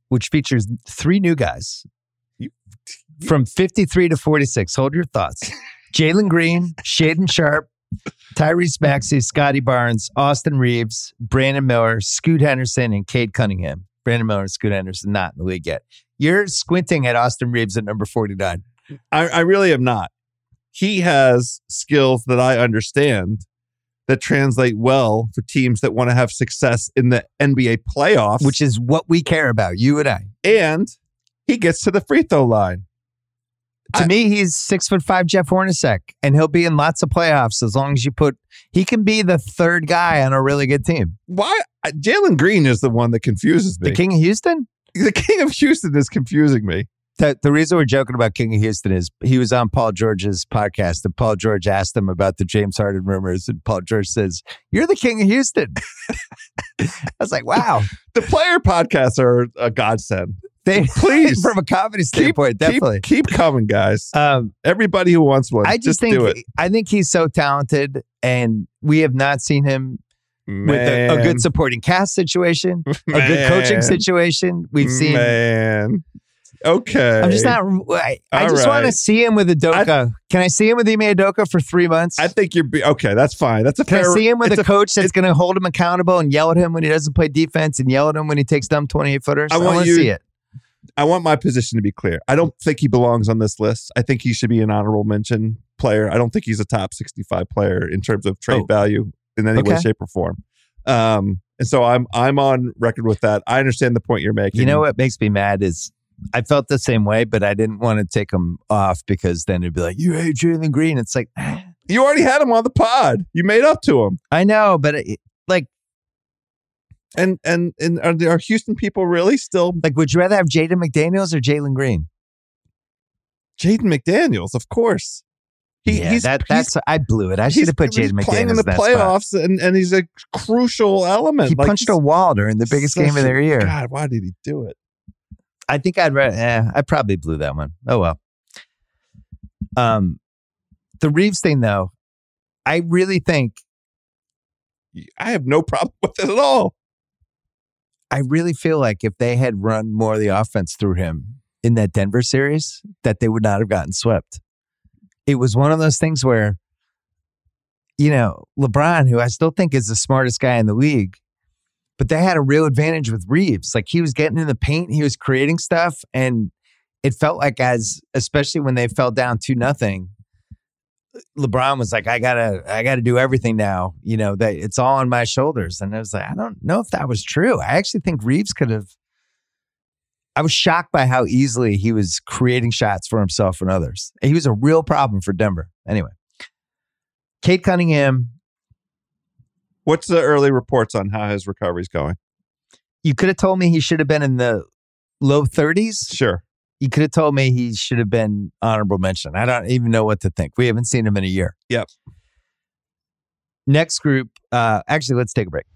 which features 3 new guys from 53 to 46. Hold your thoughts. Jalen Green, Shaden Sharp, Tyrese Maxey, Scotty Barnes, Austin Reeves, Brandon Miller, Scoot Henderson, and Cade Cunningham. Brandon Miller and Scoot Henderson not in the league yet. You're squinting at Austin Reeves at number 49. I really am not. He has skills that I understand that translate well for teams that want to have success in the NBA playoffs. Which is what we care about, you and I. And he gets to the free throw line. To me, he's 6'5" Jeff Hornacek, and he'll be in lots of playoffs as long as you he can be the third guy on a really good team. Why? Jalen Green is the one that confuses me. The King of Houston? The King of Houston is confusing me. The reason we're joking about King of Houston is he was on Paul George's podcast, and Paul George asked him about the James Harden rumors, and Paul George says, "You're the King of Houston." I was like, wow. The player podcasts are a godsend. Please, from a comedy standpoint, definitely keep coming, guys. Everybody who wants one, just do it. I think he's so talented, and we have not seen him with a good supporting cast situation, a good coaching situation. We've seen. Okay. I'm just not. I just want to see him with Udoka. Can I see him with Ime Udoka for 3 months? I think okay. That's fine. That's a fair. Can I see him with a coach that's going to hold him accountable and yell at him when he doesn't play defense and yell at him when he takes dumb 28-footers? I want to see it. I want my position to be clear. I don't think he belongs on this list. I think he should be an honorable mention player. I don't think he's a top 65 player in terms of trade value in any way, shape, or form. And so I'm on record with that. I understand the point you're making. You know what makes me mad is I felt the same way, but I didn't want to take him off because then it'd be like, you hate Jalen Green. It's like, you already had him on the pod. You made up to him. I know, but And are Houston people really still would you rather have Jaden McDaniels or Jalen Green? Jaden McDaniels, of course. I blew it. I should have put Jaden McDaniels playing in the playoffs, and he's a crucial element. He punched a wall during the biggest game of their year. God, why did he do it? I think I probably blew that one. Oh well. The Reeves thing, though, I really think I have no problem with it at all. I really feel like if they had run more of the offense through him in that Denver series, that they would not have gotten swept. It was one of those things where, LeBron, who I still think is the smartest guy in the league, but they had a real advantage with Reeves. Like, he was getting in the paint, he was creating stuff, and it felt like especially when they fell down 2-0, LeBron was like, I gotta do everything now. That it's all on my shoulders. And I was like, I don't know if that was true. I actually think Reeves could have. I was shocked by how easily he was creating shots for himself and others. He was a real problem for Denver. Anyway, Cade Cunningham. What's the early reports on how his recovery's going? You could have told me he should have been in the low 30s. Sure. You could have told me he should have been honorable mention. I don't even know what to think. We haven't seen him in a year. Yep. Next group. Actually, let's take a break.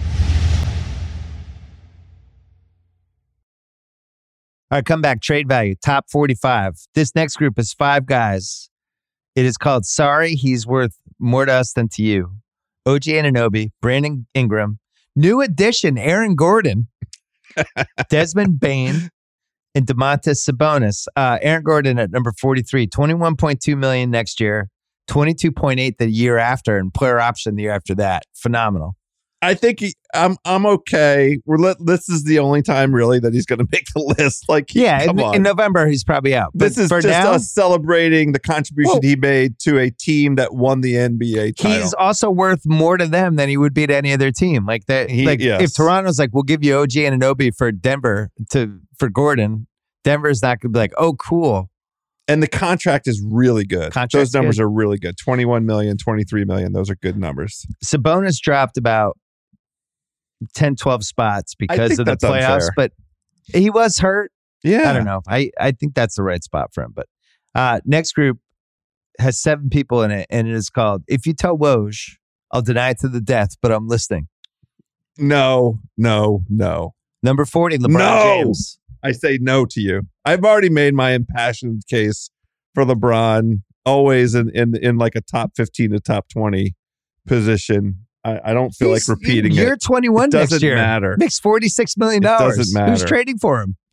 All right, come back. Trade value, top 45. This next group is 5 guys. It is called Sorry, He's Worth More to Us Than to You. OG Anunoby, Brandon Ingram, new addition, Aaron Gordon, Desmond Bane, and Domantas Sabonis. Aaron Gordon at number 43, $21.2 million next year, $22.8 the year after, and player option the year after that. Phenomenal. I think I'm okay. This is the only time really that he's going to make the list. In November he's probably out. This is just us celebrating the contribution he made to a team that won the NBA title. He's also worth more to them than he would be to any other team. Like that. If Toronto's like, we'll give you OG Anunoby for Denver for Gordon, Denver's not going to be like, oh, cool. And the contract is really good. Those numbers are really good. 21 million, 23 million. Those are good numbers. Sabonis dropped about 10, 12 spots because of the playoffs, but he was hurt. Yeah. I don't know. I think that's the right spot for him. But next group has 7 people in it, and it is called If You Tell Woj, I'll Deny It to the Death, but I'm Listening. No. Number 40, LeBron James. I say no to you. I've already made my impassioned case for LeBron, always in like a top 15 to top 20 position. I don't feel like repeating it. You're 21 next year. Doesn't matter. Makes $46 million. It doesn't matter. Who's trading for him?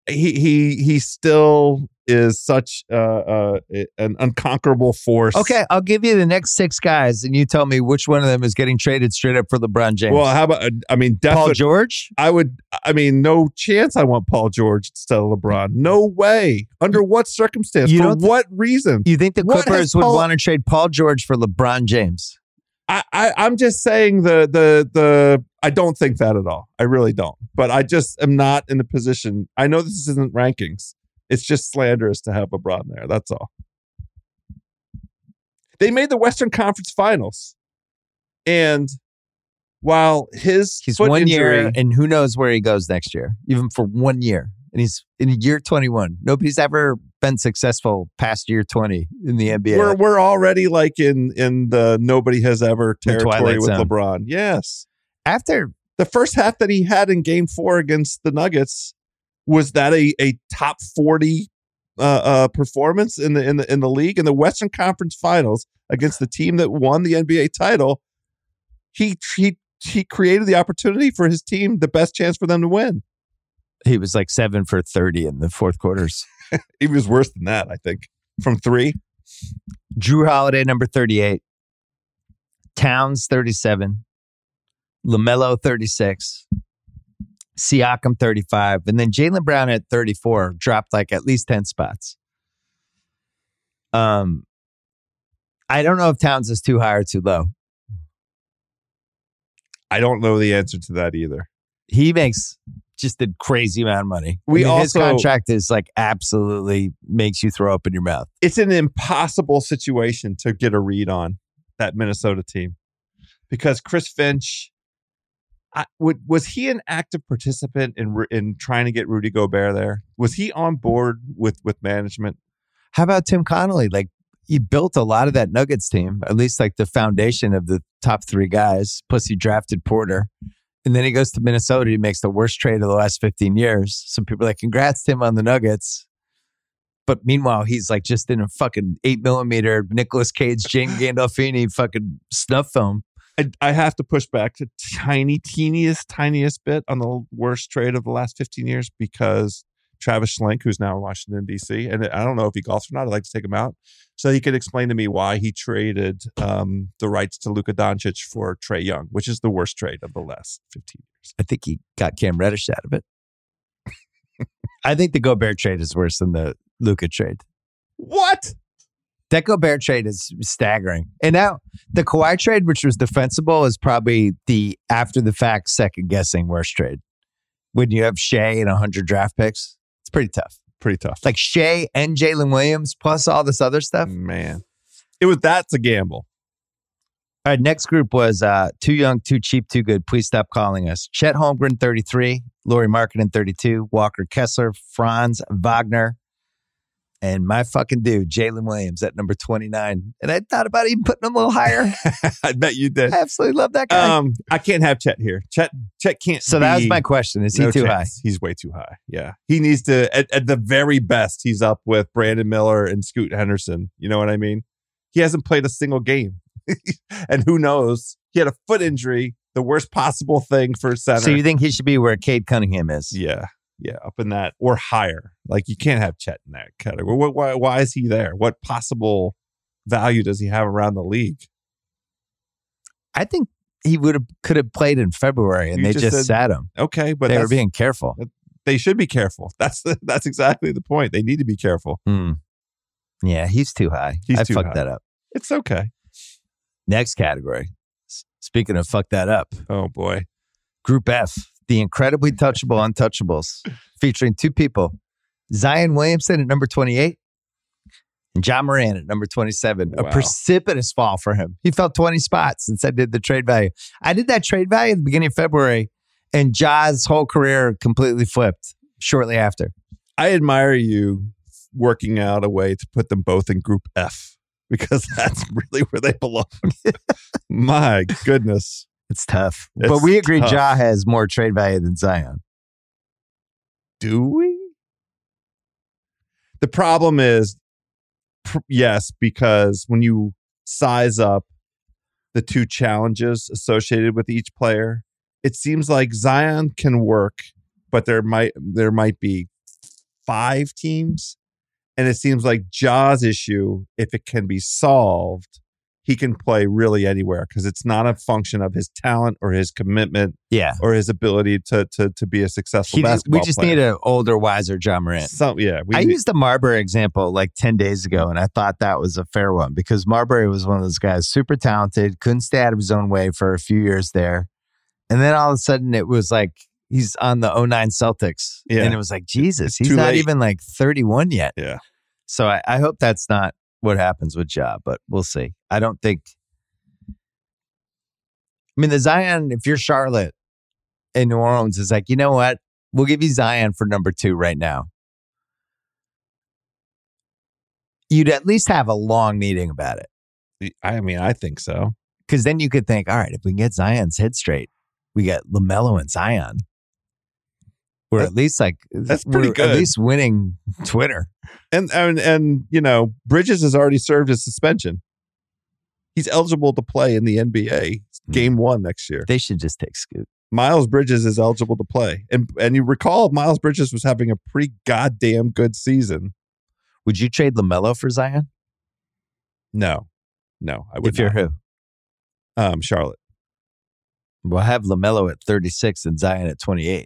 he still is such an unconquerable force. Okay, I'll give you the next 6 guys, and you tell me which one of them is getting traded straight up for LeBron James. Well, how about definitely Paul George? No chance I want Paul George instead of LeBron. No way. Under what circumstance? For what reason? You think the Clippers would want to trade Paul George for LeBron James? I'm just saying I don't think that at all. I really don't. But I just am not in the position. I know this isn't rankings. It's just slanderous to have LeBron there. That's all. They made the Western Conference Finals. And while he's foot 1 injury, year, and who knows where he goes next year, even for 1 year. And he's in year 21. Nobody's ever been successful past year 20 in the NBA. We're already like in the nobody has ever territory with zone. LeBron. Yes. After the first half that he had in Game 4 against the Nuggets, was that a top 40 performance in the league in the Western Conference Finals against the team that won the NBA title? He created the opportunity for his team, the best chance for them to win. He was like 7 for 30 in the fourth quarters. He was worse than that, I think, from 3. Drew Holiday, number 38. Towns, 37. LaMelo, 36. Siakam, 35. And then Jaylen Brown at 34 dropped like at least 10 spots. I don't know if Towns is too high or too low. I don't know the answer to that either. He makes just a crazy amount of money. His contract is like absolutely makes you throw up in your mouth. It's an impossible situation to get a read on that Minnesota team because Chris Finch, was he an active participant in trying to get Rudy Gobert there? Was he on board with management? How about Tim Connolly? Like, he built a lot of that Nuggets team, at least like the foundation of the top 3 guys. Plus, he drafted Porter. And then he goes to Minnesota. He makes the worst trade of the last 15 years. Some people are like, congrats to him on the Nuggets. But meanwhile, he's like just in a fucking 8mm Nicolas Cage, Jane Gandolfini fucking snuff film. I have to push back to tiniest bit on the worst trade of the last 15 years because Travis Schlenk, who's now in Washington, D.C., and I don't know if he golfs or not. I'd like to take him out so he could explain to me why he traded the rights to Luka Doncic for Trae Young, which is the worst trade of the last 15 years. I think he got Cam Reddish out of it. I think the Gobert trade is worse than the Luka trade. What? That Gobert trade is staggering. And now the Kawhi trade, which was defensible, is probably the after-the-fact second-guessing worst trade. When you have Shea and 100 draft picks, it's pretty tough. Pretty tough. Like Shea and Jalen Williams plus all this other stuff. Man. That's a gamble. All right, next group was Too Young, Too Cheap, Too Good. Please stop calling us. Chet Holmgren, 33. Lauri Markkanen, 32. Walker Kessler, Franz Wagner. And my fucking dude, Jalen Williams at number 29. And I thought about even putting him a little higher. I bet you did. I absolutely love that guy. I can't have Chet here. Chet can't. So that was my question. Is he too high? He's way too high. Yeah. He needs to, at the very best, he's up with Brandon Miller and Scoot Henderson. You know what I mean? He hasn't played a single game. And who knows? He had a foot injury, the worst possible thing for center. So you think he should be where Cade Cunningham is? Yeah. Yeah, up in that or higher. Like you can't have Chet in that category. Why is he there? What possible value does he have around the league? I think he could have played in February, and they just sat him. Okay, but they were being careful. They should be careful. That's exactly the point. They need to be careful. Yeah, he's too high. I fucked that up. It's okay. Next category. Speaking of fuck that up. Oh boy. Group F. The Incredibly Touchable Untouchables, featuring 2 people, Zion Williamson at number 28 and Ja Morant at number 27. Wow. A precipitous fall for him. He fell 20 spots since I did the trade value. I did that trade value at the beginning of February, and Ja's whole career completely flipped shortly after. I admire you working out a way to put them both in Group F because that's really where they belong. My goodness. It's tough. But we agree Ja has more trade value than Zion. Do we? The problem is, yes, because when you size up the 2 challenges associated with each player, it seems like Zion can work, but there might be 5 teams. And it seems like Ja's issue, if it can be solved, he can play really anywhere because it's not a function of his talent or his commitment or his ability to be a successful basketball player. We just need an older, wiser Ja Morant. I used the Marbury example like 10 days ago, and I thought that was a fair one because Marbury was one of those guys, super talented, couldn't stay out of his own way for a few years there. And then all of a sudden it was like he's on the 09 Celtics. Yeah. And it was like, Jesus, he's not even like 31 yet. Yeah. So I hope that's not what happens with Ja, but we'll see. I don't think. I mean, the Zion, if you're Charlotte and New Orleans, is like, you know what? We'll give you Zion for number 2 right now. You'd at least have a long meeting about it. I mean, I think so. Because then you could think, all right, if we can get Zion's head straight, we got LaMelo and Zion. We're at least like that's pretty good. At least winning Twitter. And you know, Bridges has already served his suspension. He's eligible to play in the NBA game 1 next year. They should just take Scoot. Miles Bridges is eligible to play. And you recall Miles Bridges was having a pretty goddamn good season. Would you trade LaMelo for Zion? No, I would. If you're who? Charlotte. We'll have LaMelo at 36 and Zion at 28.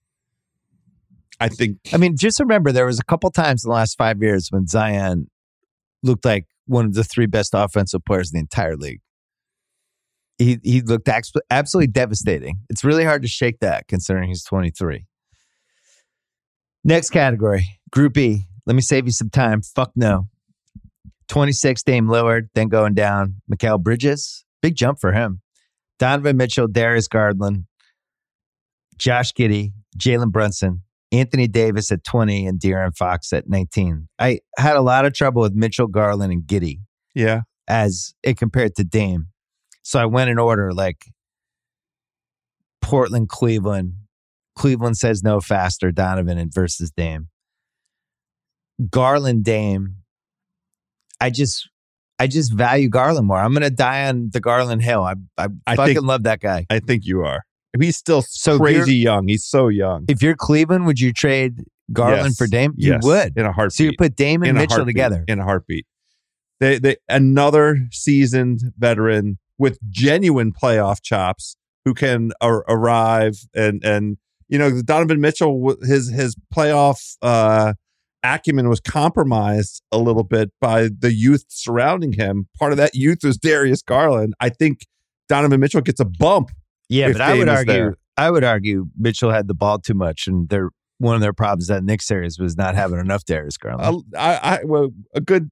I mean, just remember there was a couple times in the last 5 years when Zion looked like one of the 3 best offensive players in the entire league. He looked absolutely devastating. It's really hard to shake that considering he's 23. Next category, Group E. Let me save you some time. Fuck no. 26, Dame Lillard, then going down. Mikal Bridges, big jump for him. Donovan Mitchell, Darius Garland, Josh Giddey, Jalen Brunson, Anthony Davis at 20, and De'Aaron Fox at 19. I had a lot of trouble with Mitchell, Garland, and Giddey. Yeah. As it compared to Dame. So I went in order like Portland, Cleveland. Cleveland says no faster, Donovan and versus Dame. Garland, Dame. I just value Garland more. I'm going to die on the Garland hill. I fucking love that guy. I think you are. He's still so crazy young. He's so young. If you're Cleveland, would you trade Garland for Dame? You would. In a heartbeat. So you put Dame and Mitchell together. In a heartbeat. They another seasoned veteran with genuine playoff chops who can arrive and you know, Donovan Mitchell, his playoff acumen was compromised a little bit by the youth surrounding him. Part of that youth was Darius Garland. I think Donovan Mitchell gets a bump. Yeah, but I would argue Mitchell had the ball too much, and one of their problems that Knicks series was not having enough Darius Garland. A good.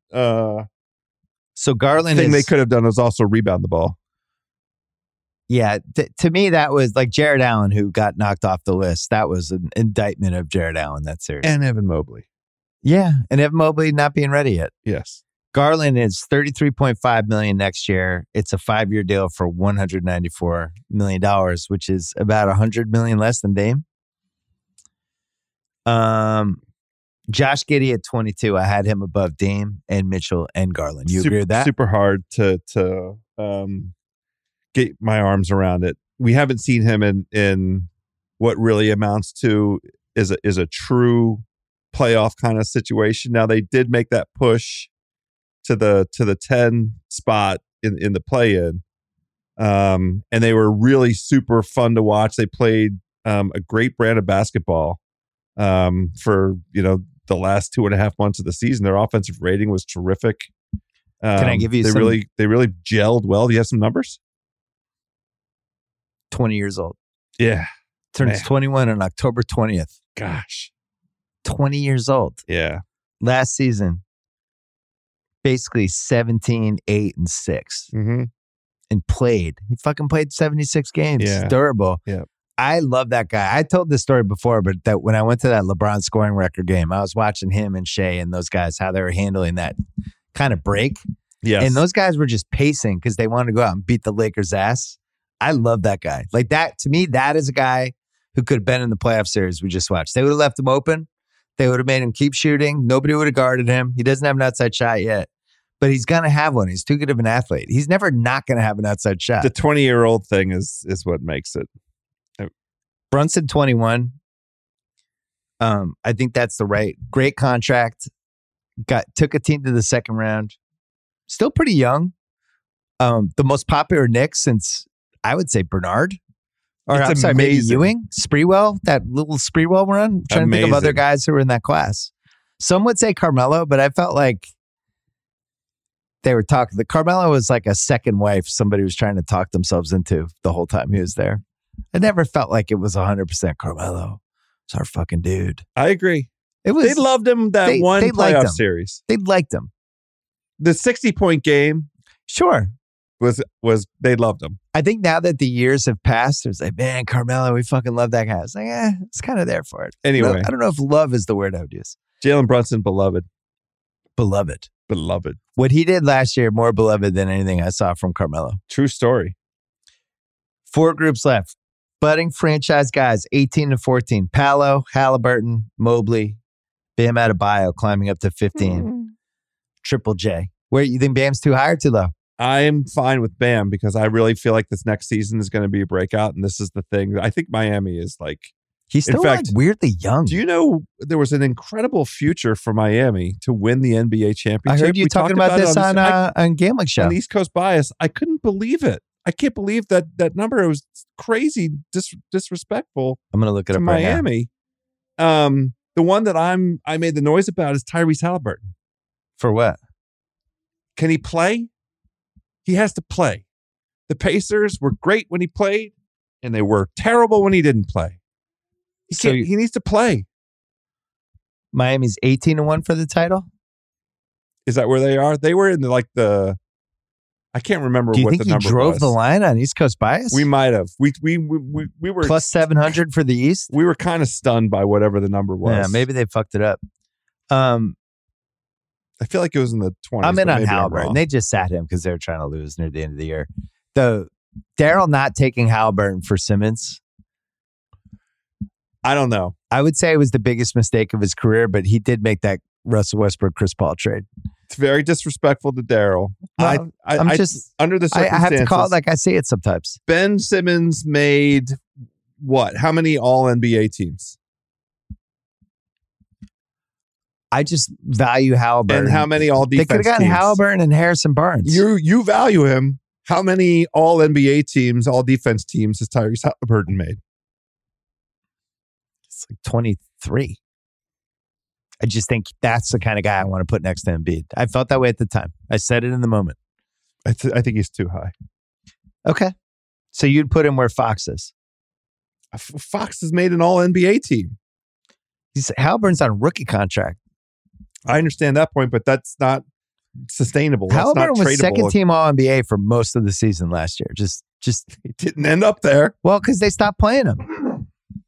So Garland thing they could have done was also rebound the ball. Yeah, to me that was like Jared Allen, who got knocked off the list. That was an indictment of Jared Allen that series, and Evan Mobley. Yeah, and Evan Mobley not being ready yet. Yes. Garland is $33.5 million next year. It's a 5-year deal for $194 million, which is about $100 million less than Dame. Josh Giddey at 22, I had him above Dame and Mitchell and Garland. You agree with that? Super hard to get my arms around it. We haven't seen him in what really amounts to is a true playoff kind of situation. Now they did make that push to the 10 spot in the play-in. And they were really super fun to watch. They played a great brand of basketball for, you know, the last 2.5 months of the season. Their offensive rating was terrific. Can I give you they really gelled well. Do you have some numbers? 20 years old. Yeah. Turns 21 on October 20th. Gosh. 20 years old. Yeah. Last season, basically 17, 8, and 6. Mm-hmm. And played. He fucking played 76 games. Yeah. Durable. Yeah. I love that guy. I told this story before, but that when I went to that LeBron scoring record game, I was watching him and Shea and those guys, how they were handling that kind of break. Yes. And those guys were just pacing because they wanted to go out and beat the Lakers' ass. I love that guy. Like that, to me, that is a guy who could have been in the playoff series we just watched. They would have left him open. They would have made him keep shooting. Nobody would have guarded him. He doesn't have an outside shot yet, but he's going to have one. He's too good of an athlete. He's never not going to have an outside shot. The 20-year-old thing is what makes it. Brunson, 21. I think that's great contract. Took a team to the second round. Still pretty young. The most popular Knicks since, I would say, Bernard. Or It's I'm sorry, maybe amazing. Ewing? Sprewell? That little Sprewell run? I'm trying to think of other guys who were in that class. Some would say Carmelo, but I felt like they were talking. Carmelo was like a second wife somebody was trying to talk themselves into the whole time he was there. I never felt like it was 100% Carmelo. It's our fucking dude. I agree. It was. They loved him they liked playoff him. series. They liked him. The 60-point game Sure. was they loved him. I think now that the years have passed, it's like, man, Carmelo, we fucking love that guy. I was like, it's kind of there for it. Anyway. I don't know if love is the word I would use. Jalen Brunson, beloved. Beloved. What he did last year, more beloved than anything I saw from Carmelo. True story. 4 groups left. Budding franchise guys, 18 to 14. Paolo, Halliburton, Mobley, Bam Adebayo climbing up to 15. Triple J. Where you think Bam's too high or too low? I'm fine with Bam because I really feel like this next season is going to be a breakout. And this is the thing. I think Miami is like, he's still fact, like weirdly young. do you know there was an incredible future for Miami to win the NBA championship? I heard you talking about this on Gambling Show. On East Coast Bias. I couldn't believe it. I can't believe that number. It was crazy, disrespectful. I'm going to look it to up right now. Miami. The one that I made the noise about is Tyrese Halliburton. For what? Can he play? He has to play. The Pacers were great when he played, and they were terrible when he didn't play. He needs to play. Miami's 18-1 for the title. Is that where they are? They were in the. I can't remember Do you what think the number you drove was. the line on East Coast Bias? We might have. We were plus 700 for the East. We were kind of stunned by whatever the number was. Yeah, maybe they fucked it up. I feel like it was in the 20s. I'm in but on maybe I'm Halliburton. wrong. They just sat him because they were trying to lose near the end of the year. The Daryl not taking Halliburton for Simmons, I don't know. I would say it was the biggest mistake of his career, but he did make that Russell Westbrook Chris Paul trade. It's very disrespectful to Daryl. Well, I'm just under the circumstances. I have to call it like I see it sometimes. Ben Simmons made what? How many All NBA teams? I just value Halliburton. And how many All Defense? They could have gotten teams? Halliburton and Harrison Barnes. You value him. How many All NBA teams, All Defense teams has Tyrese Halliburton made? It's like 23. I just think that's the kind of guy I want to put next to Embiid. I felt that way at the time. I said it in the moment. I think he's too high. Okay. So you'd put him where Fox is. Fox has made an All NBA team. Halliburton's on a rookie contract. I understand that point, but that's not sustainable. Halliburton that's not was second team All NBA for most of the season last year. Just he didn't end up there. Well, because they stopped playing him.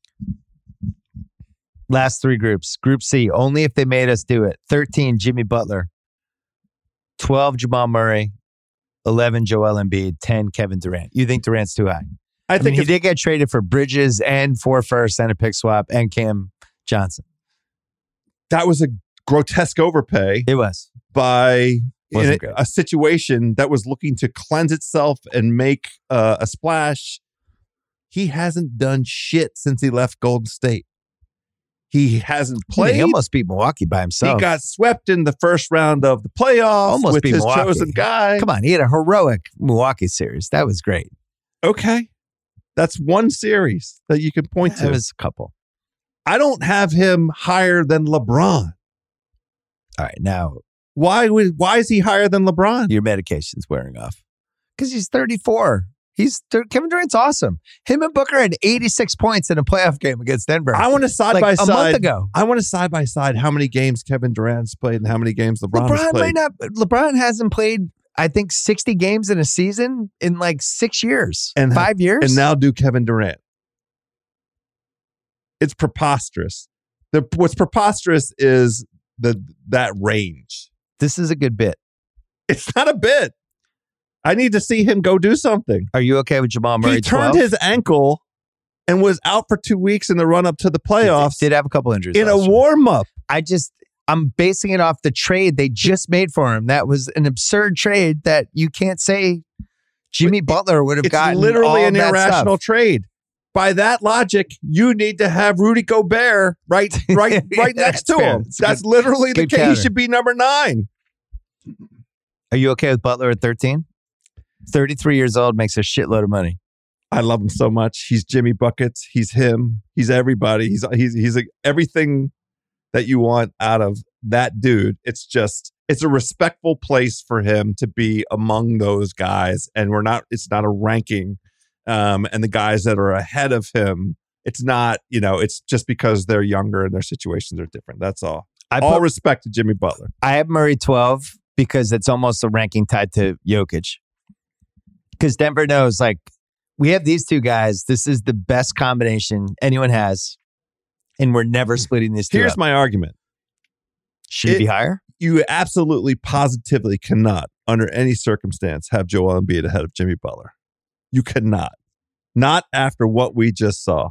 Last 3 groups. Group C, only if they made us do it. 13, Jimmy Butler. 12, Jamal Murray. 11, Joel Embiid. 10, Kevin Durant. You think Durant's too high? I think he did get traded for Bridges and 4 firsts and a pick swap and Cam Johnson. That was a grotesque overpay. It was. By Wasn't great. A situation that was looking to cleanse itself and make a splash. He hasn't done shit since he left Golden State. He hasn't played. He almost beat Milwaukee by himself. He got swept in the first round of the playoffs Almost with beat his Milwaukee. chosen guy. Come on, he had a heroic Milwaukee series. That was great. Okay. That's one series that you can point to. It was a couple. I don't have him higher than LeBron. All right, now Why is he higher than LeBron? your medication's wearing off. Because he's 34. Kevin Durant's awesome. Him and Booker had 86 points in a playoff game against Denver. I want to side like by a side. month ago. I want to side by side how many games Kevin Durant's played and how many games LeBron has played. LeBron hasn't played, I think, 60 games in a season in like 6 years. And 5 years. And now do Kevin Durant. It's preposterous. What's preposterous is that range. This is a good bit. It's not a bit. I need to see him go do something. Are you okay with Jamal Murray? He turned 12? his ankle and was out for 2 weeks in the run up to the playoffs. Did have a couple injuries in a last year. warm up. I'm basing it off the trade they just made for him. That was an absurd trade that you can't say Jimmy Butler would have gotten. It's literally all an that irrational stuff. trade. by that logic, you need to have Rudy Gobert right next to him. That's literally the case. He should be number 9. Are you okay with Butler at 13? 33 years old, makes a shitload of money. I love him so much. He's Jimmy Buckets. He's him. He's everybody. He's everything that you want out of that dude. It's a respectful place for him to be among those guys. And it's not a ranking. And the guys that are ahead of him, it's not, it's just because they're younger and their situations are different. That's all. All respect to Jimmy Butler. I have Murray 12 because it's almost a ranking tied to Jokic. Because Denver knows, we have these two guys. This is the best combination anyone has. And we're never splitting these two Here's up. my argument. Should it be higher? You absolutely, positively cannot, under any circumstance, have Joel Embiid ahead of Jimmy Butler. You cannot. Not after what we just saw.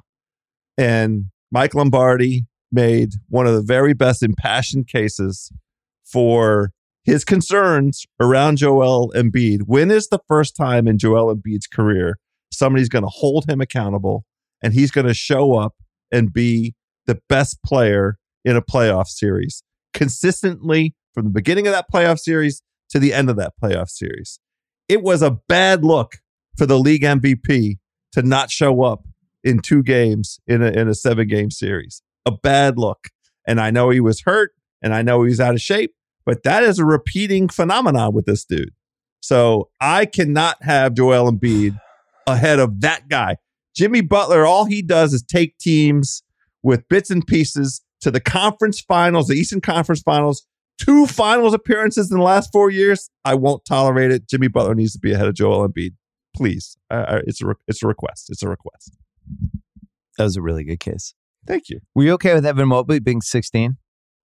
And Mike Lombardi made one of the very best impassioned cases for his concerns around Joel Embiid. When is the first time in Joel Embiid's career somebody's going to hold him accountable and he's going to show up and be the best player in a playoff series consistently from the beginning of that playoff series to the end of that playoff series? It was a bad look for the league MVP to not show up in 2 games in a 7-game series. A bad look. And I know he was hurt and I know he's out of shape, but that is a repeating phenomenon with this dude. So I cannot have Joel Embiid ahead of that guy. Jimmy Butler, all he does is take teams with bits and pieces to the conference finals, the Eastern Conference Finals, 2 finals appearances in the last 4 years. I won't tolerate it. Jimmy Butler needs to be ahead of Joel Embiid. Please. It's a request. It's a request. That was a really good case. Thank you. Were you okay with Evan Mobley being 16?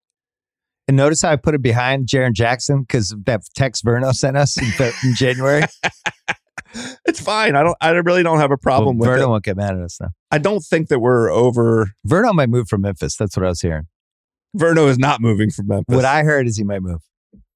And notice how I put it behind Jaren Jackson because of that text Verno sent us in January. It's fine. I really don't have a problem with it. Verno won't get mad at us now. I don't think that we're over. Verno might move from Memphis. That's what I was hearing. Verno is not moving from Memphis. What I heard is he might move.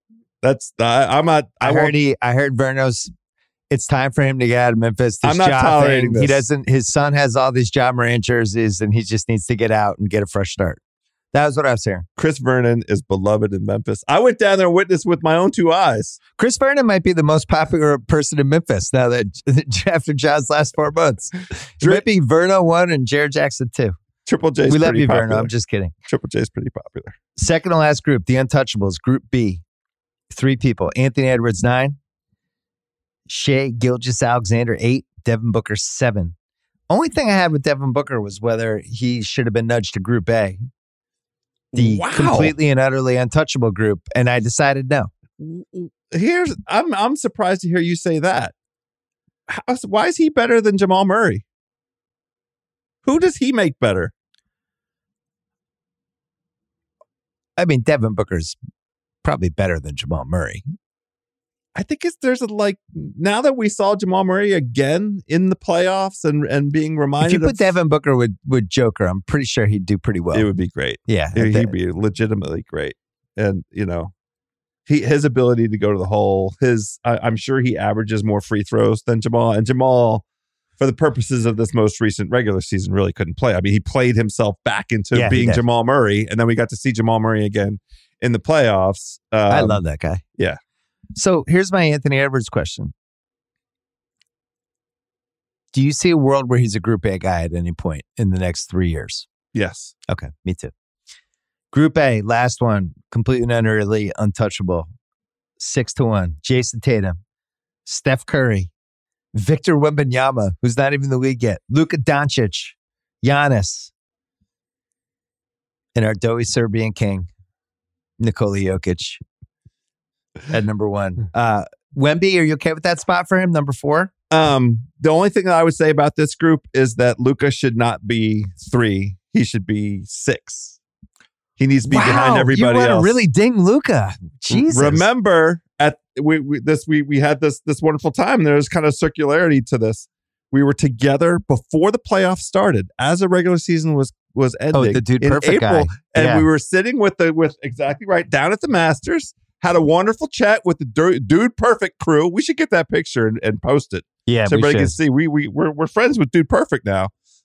I'm not. I heard Verno's. It's time for him to get out of Memphis. I'm not tolerating this. His son has all these Ja Morant jerseys and he just needs to get out and get a fresh start. That was what I was hearing. Chris Vernon is beloved in Memphis. I went down there and witnessed with my own 2 eyes. Chris Vernon might be the most popular person in Memphis now that after Ja's last 4 months. It might be Verno 1 and Jared Jackson 2. Triple J's We love pretty you, popular. Verno. I'm just kidding. Triple J's pretty popular. Second to last group, the Untouchables, Group B. 3 people. Anthony Edwards, 9. Shai Gilgeous-Alexander, 8. Devin Booker, 7. Only thing I had with Devin Booker was whether he should have been nudged to Group A. The completely and utterly untouchable group, and I decided no. I'm surprised to hear you say that. Why is he better than Jamal Murray? Who does he make better? I mean, Devin Booker's probably better than Jamal Murray. I think now that we saw Jamal Murray again in the playoffs and being reminded. If you put Devin Booker with Joker, I'm pretty sure he'd do pretty well. It would be great. Yeah. He'd be legitimately great. And, his ability to go to the hole, I'm sure he averages more free throws than Jamal. And Jamal, for the purposes of this most recent regular season, really couldn't play. I mean, he played himself back into being Jamal Murray. And then we got to see Jamal Murray again in the playoffs. I love that guy. Yeah. So here's my Anthony Edwards question. Do you see a world where he's a Group A guy at any point in the next 3 years? Yes. Okay, me too. Group A, last one, completely and utterly untouchable. 6-1. Jason Tatum, Steph Curry, Victor Wembanyama, who's not even in the league yet, Luka Doncic, Giannis, and our doughy Serbian king, Nikola Jokic. At number 1. Wemby, are you okay with that spot for him? Number 4? The only thing that I would say about this group is that Luka should not be 3. He should be 6. He needs to be behind everybody else. You want to really ding Luka. Jesus. Remember, we had this wonderful time. There was kind of circularity to this. We were together before the playoffs started, as the regular season was ending. Oh, the Dude in Perfect April, guy. And we were sitting with exactly right down at the Masters. Had a wonderful chat with the Dude Perfect crew. We should get that picture and post it. Yeah, so everybody can see. We're friends with Dude Perfect now.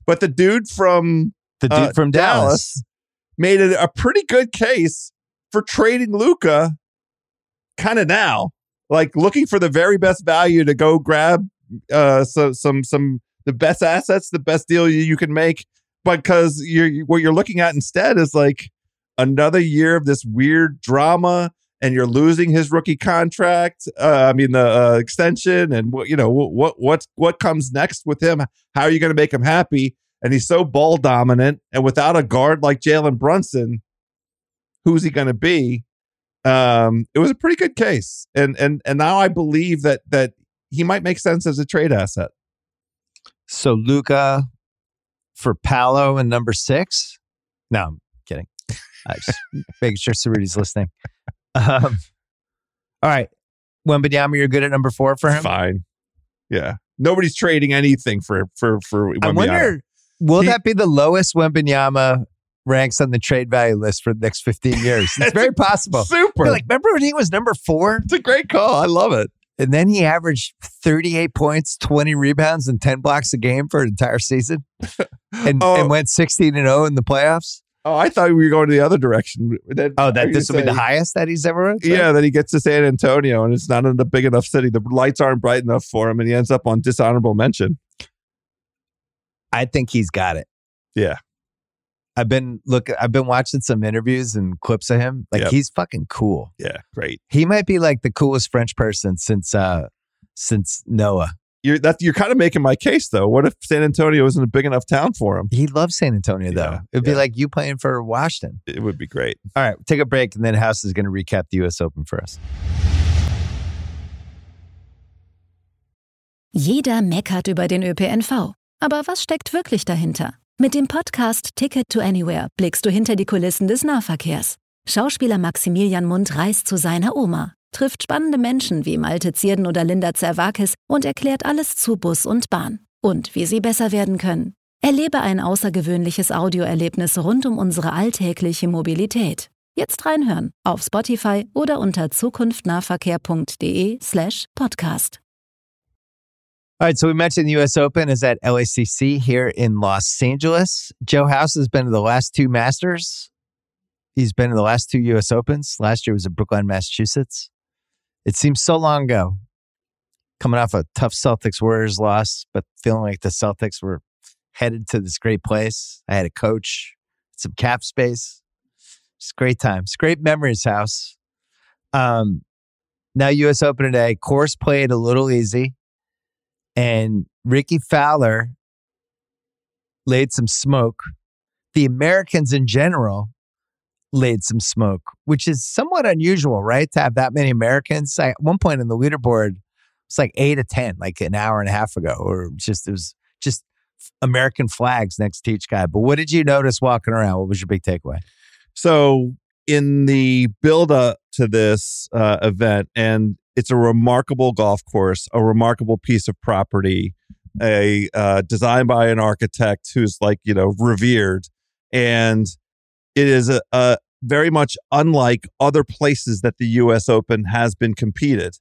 But the dude from Dallas made it a pretty good case for trading Luka kind of now, like looking for the very best value to go grab the best assets, the best deal you can make, because what you're looking at instead is like another year of this weird drama, and you're losing his rookie contract. The extension, and what comes next with him? How are you going to make him happy? And he's so ball dominant, and without a guard like Jalen Brunson, who's he going to be? It was a pretty good case, and now I believe that he might make sense as a trade asset. So Luka for Paolo and number 6. No, I'm kidding. Just making sure Cerruti's listening. All right, Wembanyama, you're good at number 4 for him. Fine, yeah. Nobody's trading anything for Wembanyama. I wonder, will that be the lowest Wembanyama ranks on the trade value list for the next 15 years? It's very possible. Super. Remember when he was number 4? It's a great call. I love it. And then he averaged 38 points, 20 rebounds, and 10 blocks a game for an entire season, and went 16-0 in the playoffs. Oh, I thought we were going the other direction. That this will be the highest that he's ever run? Yeah, that he gets to San Antonio, and it's not in a big enough city. The lights aren't bright enough for him, and he ends up on dishonorable mention. I think he's got it. Yeah. I've been watching some interviews and clips of him. He's fucking cool. Yeah, great. He might be like the coolest French person since Noah. You're kind of making my case, though. What if San Antonio isn't a big enough town for him? He loves San Antonio, though. It'd be like you playing for Washington. It would be great. All right, take a break, and then House is going to recap the US Open for us. Jeder meckert über den ÖPNV. Aber was steckt wirklich dahinter? Mit dem Podcast Ticket to Anywhere blickst du hinter die Kulissen des Nahverkehrs. Schauspieler Maximilian Mundt reist zu seiner Oma, trifft spannende Menschen wie Malte Zierden oder Linda Zerwakis und erklärt alles zu Bus und Bahn und wie sie besser werden können. Erlebe ein außergewöhnliches Audioerlebnis rund um unsere alltägliche Mobilität. Jetzt reinhören auf Spotify oder unter zukunftnahverkehr.de/podcast. All right, so we mentioned the U.S. Open is at LACC here in Los Angeles. Joe House has been to the last 2 Masters. He's been to the last 2 U.S. Opens. Last year was in Brookline, Massachusetts. It seems so long ago, coming off a tough Celtics-Warriors loss, but feeling like the Celtics were headed to this great place. I had a coach, some cap space. It's great times. Great memories, House. Now U.S. Open today. Course played a little easy. And Ricky Fowler laid some smoke. The Americans in general laid some smoke, which is somewhat unusual, right? To have that many Americans. At one point in the leaderboard, it's like 8 of 10, like an hour and a half ago, or it was just American flags next to each guy. But what did you notice walking around? What was your big takeaway? So in the build-up to this event, and it's a remarkable golf course, a remarkable piece of property, designed by an architect who's revered. And it is a very much unlike other places that the U.S. Open has been competed.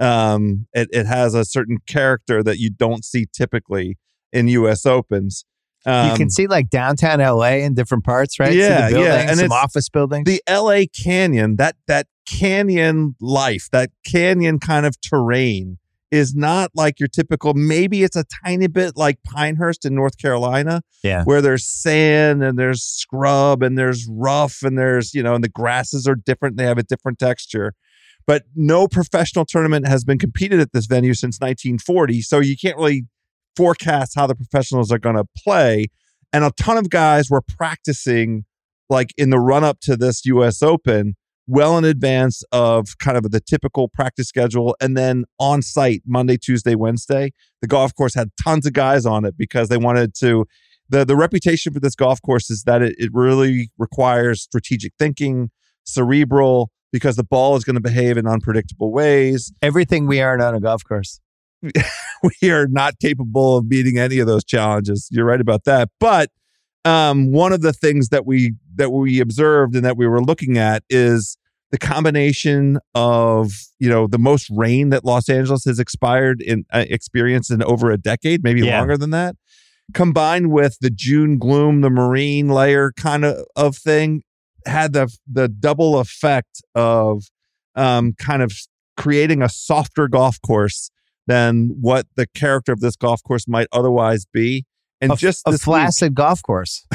It has a certain character that you don't see typically in U.S. Opens. You can see like downtown LA in different parts, right? Yeah, and some office buildings. The LA Canyon, that canyon life, that canyon kind of terrain is not like your typical, maybe it's a tiny bit like Pinehurst in North Carolina, where there's sand and there's scrub and there's rough and there's, and the grasses are different. They have a different texture. But no professional tournament has been competed at this venue since 1940. So you can't really forecast how the professionals are going to play. And a ton of guys were practicing like in the run up to this US Open well in advance of kind of the typical practice schedule. And then on site Monday, Tuesday, Wednesday, the golf course had tons of guys on it because they wanted to, the reputation for this golf course is that it really requires strategic thinking, cerebral, because the ball is going to behave in unpredictable ways. Everything we aren't on a golf course. We are not capable of meeting any of those challenges. You're right about that. But one of the things that we observed and that we were looking at is the combination of, the most rain that Los Angeles has experienced in over a decade, maybe longer than that. combined with the June gloom, the marine layer kind of thing, had the double effect of kind of creating a softer golf course than what the character of this golf course might otherwise be. And just a flaccid golf course.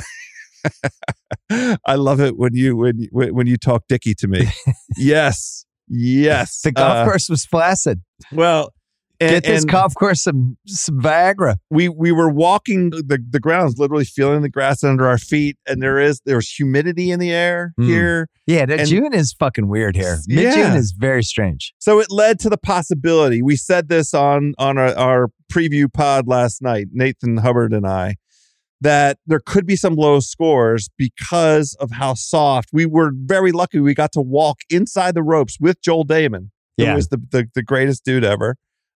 I love it when you talk Dickie to me. Yes. The golf course was flaccid. Well, get this golf course some Viagra. We were walking the grounds, literally feeling the grass under our feet, and there's humidity in the air here. Yeah, June is fucking weird here. Mid-June is very strange. So it led to the possibility. We said this on our preview pod last night, Nathan Hubbard and I, that there could be some low scores because of how soft. We were very lucky. We got to walk inside the ropes with Joel Damon, who was the greatest dude ever.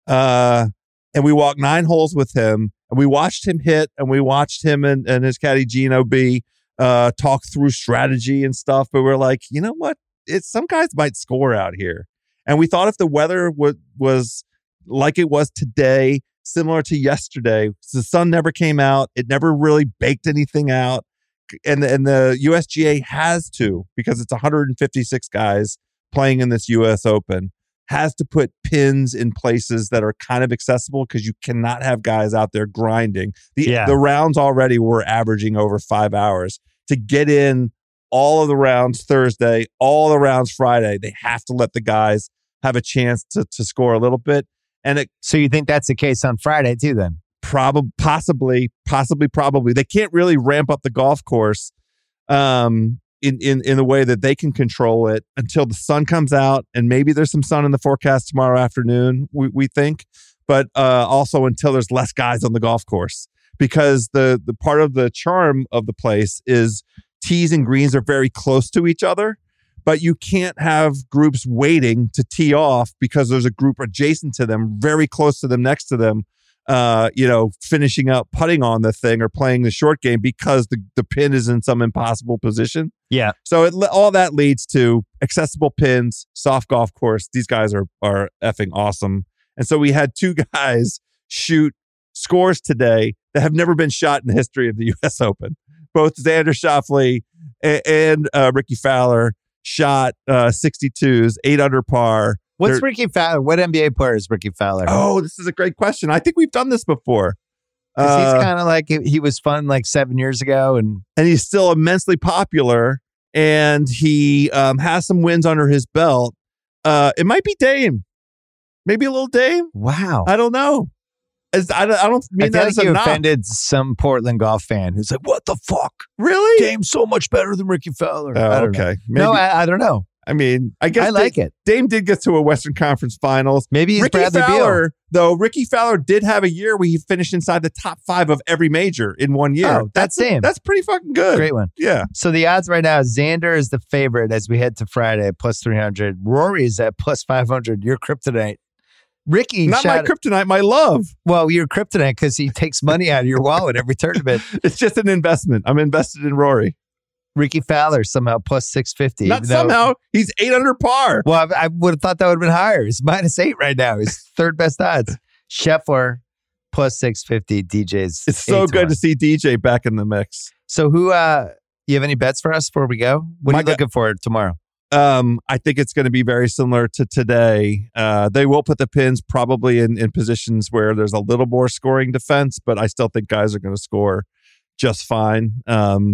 And we walked 9 holes with him, and we watched him hit, and we watched him and his caddy Gino B talk through strategy and stuff. But we're like, you know what? Some guys might score out here. And we thought if the weather was like it was today, similar to yesterday, the sun never came out. It never really baked anything out. And the USGA has to, because it's 156 guys playing in this US Open, has to put pins in places that are kind of accessible, because you cannot have guys out there grinding. The rounds already were averaging over 5 hours. To get in all of the rounds Thursday, all the rounds Friday, they have to let the guys have a chance to score a little bit. And so you think that's the case on Friday too, then? Possibly. They can't really ramp up the golf course in the way that they can control it until the sun comes out, and maybe there's some sun in the forecast tomorrow afternoon, we think, but also until there's less guys on the golf course, because the part of the charm of the place is tees and greens are very close to each other, but you can't have groups waiting to tee off because there's a group adjacent to them, very close to them, next to them, finishing up putting on the thing or playing the short game because the pin is in some impossible position. Yeah. So all that leads to accessible pins, soft golf course. These guys are effing awesome. And so we had 2 guys shoot scores today that have never been shot in the history of the US Open. Both Xander Schauffele and Ricky Fowler shot 62s, 8 under par. What's Ricky Fowler? What NBA player is Ricky Fowler? Oh, this is a great question. I think we've done this before. He's kind of like, he was fun like 7 years ago. And he's still immensely popular. And he has some wins under his belt. It might be Dame. Maybe a little Dame. Wow. I don't know. I don't mean that as a knock. Offended some Portland golf fan who's like, what the fuck? Really? Dame's so much better than Ricky Fowler. Oh, okay. Maybe. No, I don't know. I mean, I guess I like it. Dame did get to a Western Conference Finals. Maybe he's Ricky Bradley Fowler, Beal. though. Ricky Fowler did have a year where he finished inside the top 5 of every major in 1 year. Oh, that's Dame. That's pretty fucking good. Great one. Yeah. So the odds right now, Xander is the favorite as we head to Friday at plus 300. Rory is at plus 500. Your kryptonite. Ricky Not my kryptonite, my love. Well, your kryptonite because he takes money out of your wallet every tournament. It's just an investment. I'm invested in Rory. Ricky Fowler somehow plus 650. Not somehow. He's 8 under par. Well, I would have thought that would have been higher. He's minus 8 right now. He's third best odds. Scheffler plus 650. DJ's. It's so good to see DJ back in the mix. So who, you have any bets for us before we go? What are you looking for tomorrow? I think it's going to be very similar to today. They will put the pins probably in positions where there's a little more scoring defense, but I still think guys are going to score just fine.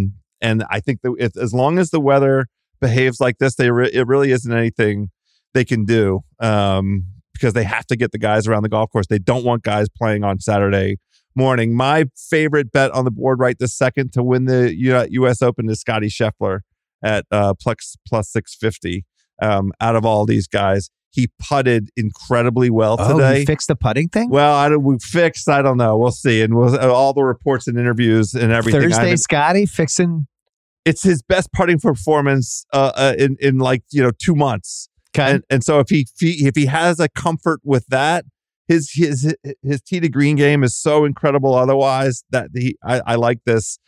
And I think that as long as the weather behaves like this, it really isn't anything they can do because they have to get the guys around the golf course. They don't want guys playing on Saturday morning. My favorite bet on the board right this second to win the U.S. Open is Scottie Scheffler at plus 650. Out of all these guys, he putted incredibly well today. Oh, he fixed the putting thing? Well, I don't know. We'll see. And all the reports and interviews and everything. Thursday, Scottie fixing. It's his best putting performance in 2 months. Okay. And so if he has a comfort with that, his tee to green game is so incredible. Otherwise, that I like this.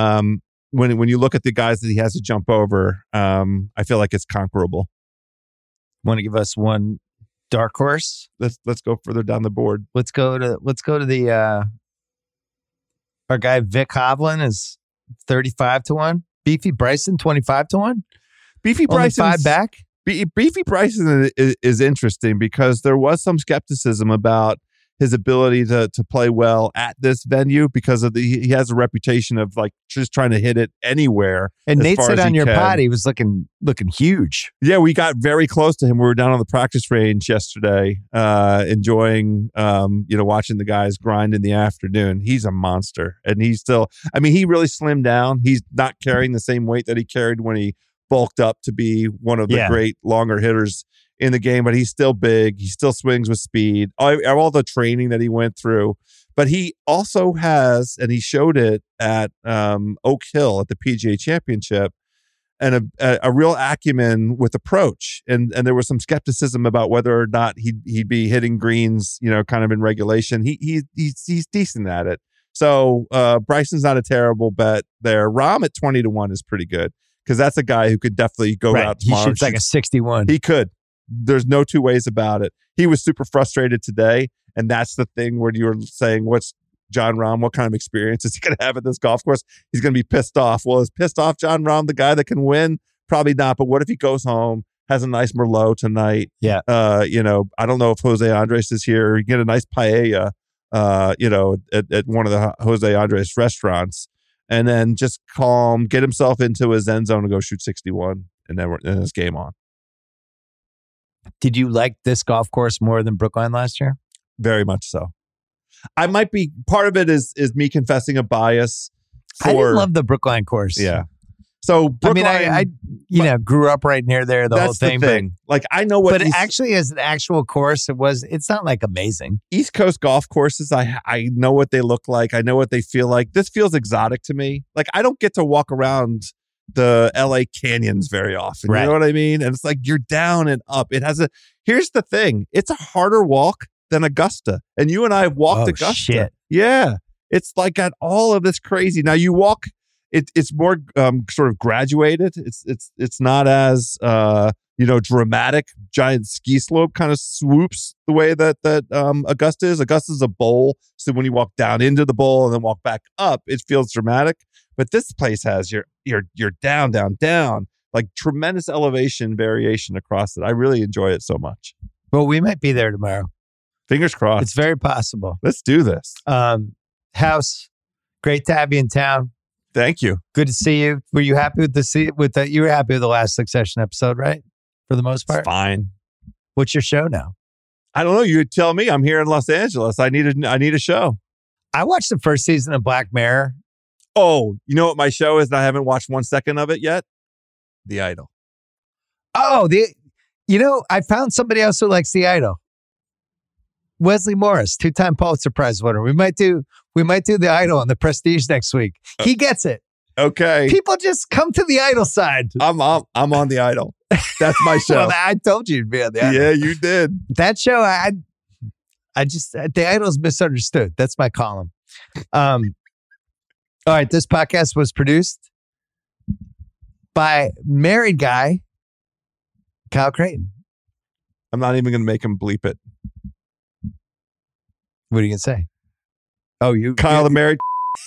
When you look at the guys that he has to jump over, I feel like it's conquerable. Want to give us one dark horse? Let's go further down the board. Let's go to the Our guy Vic Hovland is 35-1. Beefy Bryson 25-1. Beefy Bryson 5 back. Beefy Bryson is interesting because there was some skepticism about his ability to play well at this venue because of he has a reputation of like just trying to hit it anywhere. And Nate said on your pod he was looking huge. Yeah, we got very close to him. We were down on the practice range yesterday, enjoying watching the guys grind in the afternoon. He's a monster, and he's still. I mean, he really slimmed down. He's not carrying the same weight that he carried when he bulked up to be one of the great longer hitters in the game, but he's still big. He still swings with speed. All the training that he went through, but he also has, and he showed it at Oak Hill at the PGA Championship, and a real acumen with approach. And there was some skepticism about whether or not he'd be hitting greens, kind of in regulation. He's decent at it. So Bryson's not a terrible bet there. Rahm at 20-1 is pretty good because that's a guy who could definitely go out tomorrow. He shoots like a 61. He could. There's no two ways about it. He was super frustrated today, and that's the thing where you were saying, what's Jon Rahm? What kind of experience is he going to have at this golf course? He's going to be pissed off. Well, is pissed off Jon Rahm the guy that can win? Probably not. But what if he goes home, has a nice Merlot tonight? Yeah. I don't know if Jose Andres is here. You get a nice paella, at one of the Jose Andres restaurants, and then just calm, get himself into his end zone and go shoot 61, and then it's game on. Did you like this golf course more than Brookline last year? Very much so. I might be, part of it is me confessing a bias. I didn't love the Brookline course. Yeah. So Brookline, I grew up right near there, the whole thing. But like, I know what. But actually, as an actual course, it's not like amazing. East Coast golf courses, I know what they look like. I know what they feel like. This feels exotic to me. Like, I don't get to walk around the LA canyons very often. Right. You know what I mean? And it's like you're down and up. Here's the thing. It's a harder walk than Augusta. And you and I have walked Augusta. Shit. Yeah. It's like got all of this crazy. Now you walk, it's more sort of graduated. It's not as dramatic, giant ski slope kind of swoops the way that Augusta is. Augusta's a bowl. So when you walk down into the bowl and then walk back up, it feels dramatic. But this place has you're down, like tremendous elevation variation across it. I really enjoy it so much. Well, we might be there tomorrow. Fingers crossed. It's very possible. Let's do this. House, great to have you in town. Thank you. Good to see you. Were you happy you were happy with the last Succession episode, right? For the most part? It's fine. What's your show now? I don't know. You tell me. I'm here in Los Angeles. I need a show. I watched the first season of Black Mirror. Oh, you know what my show is? And I haven't watched 1 second of it yet. The Idol. Oh, I found somebody else who likes The Idol. Wesley Morris, 2-time Pulitzer Prize winner. We might do The Idol on the Prestige next week. He gets it. Okay. People just come to The Idol side. I'm on The Idol. That's my show. Well, I told you to be on The Idol. Yeah, you did. That show, I just The Idol's misunderstood. That's my column. All right, this podcast was produced by married guy, Kyle Creighton. I'm not even going to make him bleep it. What are you going to say? Oh, Kyle the married.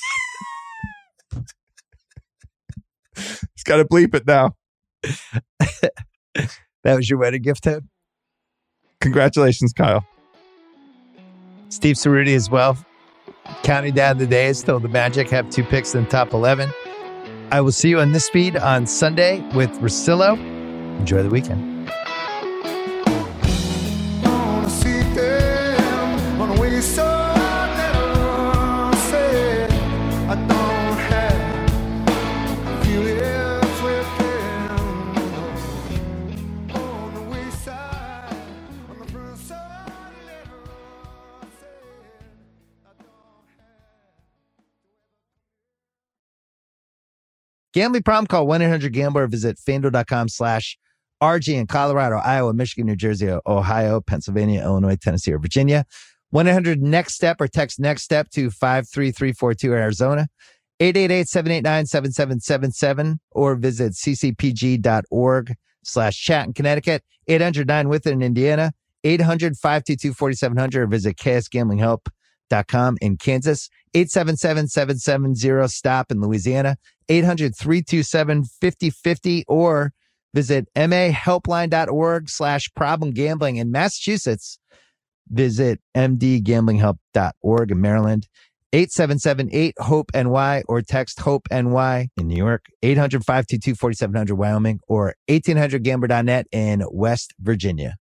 He's got to bleep it now. That was your wedding gift, Ted? Congratulations, Kyle. Steve Cerruti as well. Counting down the days till the Magic have 2 picks in the top 11. I will see you on this feed on Sunday with Russillo. Enjoy the weekend. Gambling problem? Call 1-800-GAMBLER. Visit FanDuel.com/RG in Colorado, Iowa, Michigan, New Jersey, Ohio, Pennsylvania, Illinois, Tennessee, or Virginia. 1-800-NEXT-STEP or text NEXT STEP to 53342 Arizona. 888-789-7777 or visit ccpg.org/chat in Connecticut. 800-9-WITH-IT in Indiana. 800-522-4700 or visit KSGamblingHelp.com. gamblinghelp.com in Kansas, 877-770-STOP in Louisiana, 800-327-5050, or visit mahelpline.org/problem gambling in Massachusetts. Visit mdgamblinghelp.org in Maryland, 877-8-HOPE-NY, or text HOPE-NY in New York, 800-522-4700 Wyoming, or 1800gambler.net in West Virginia.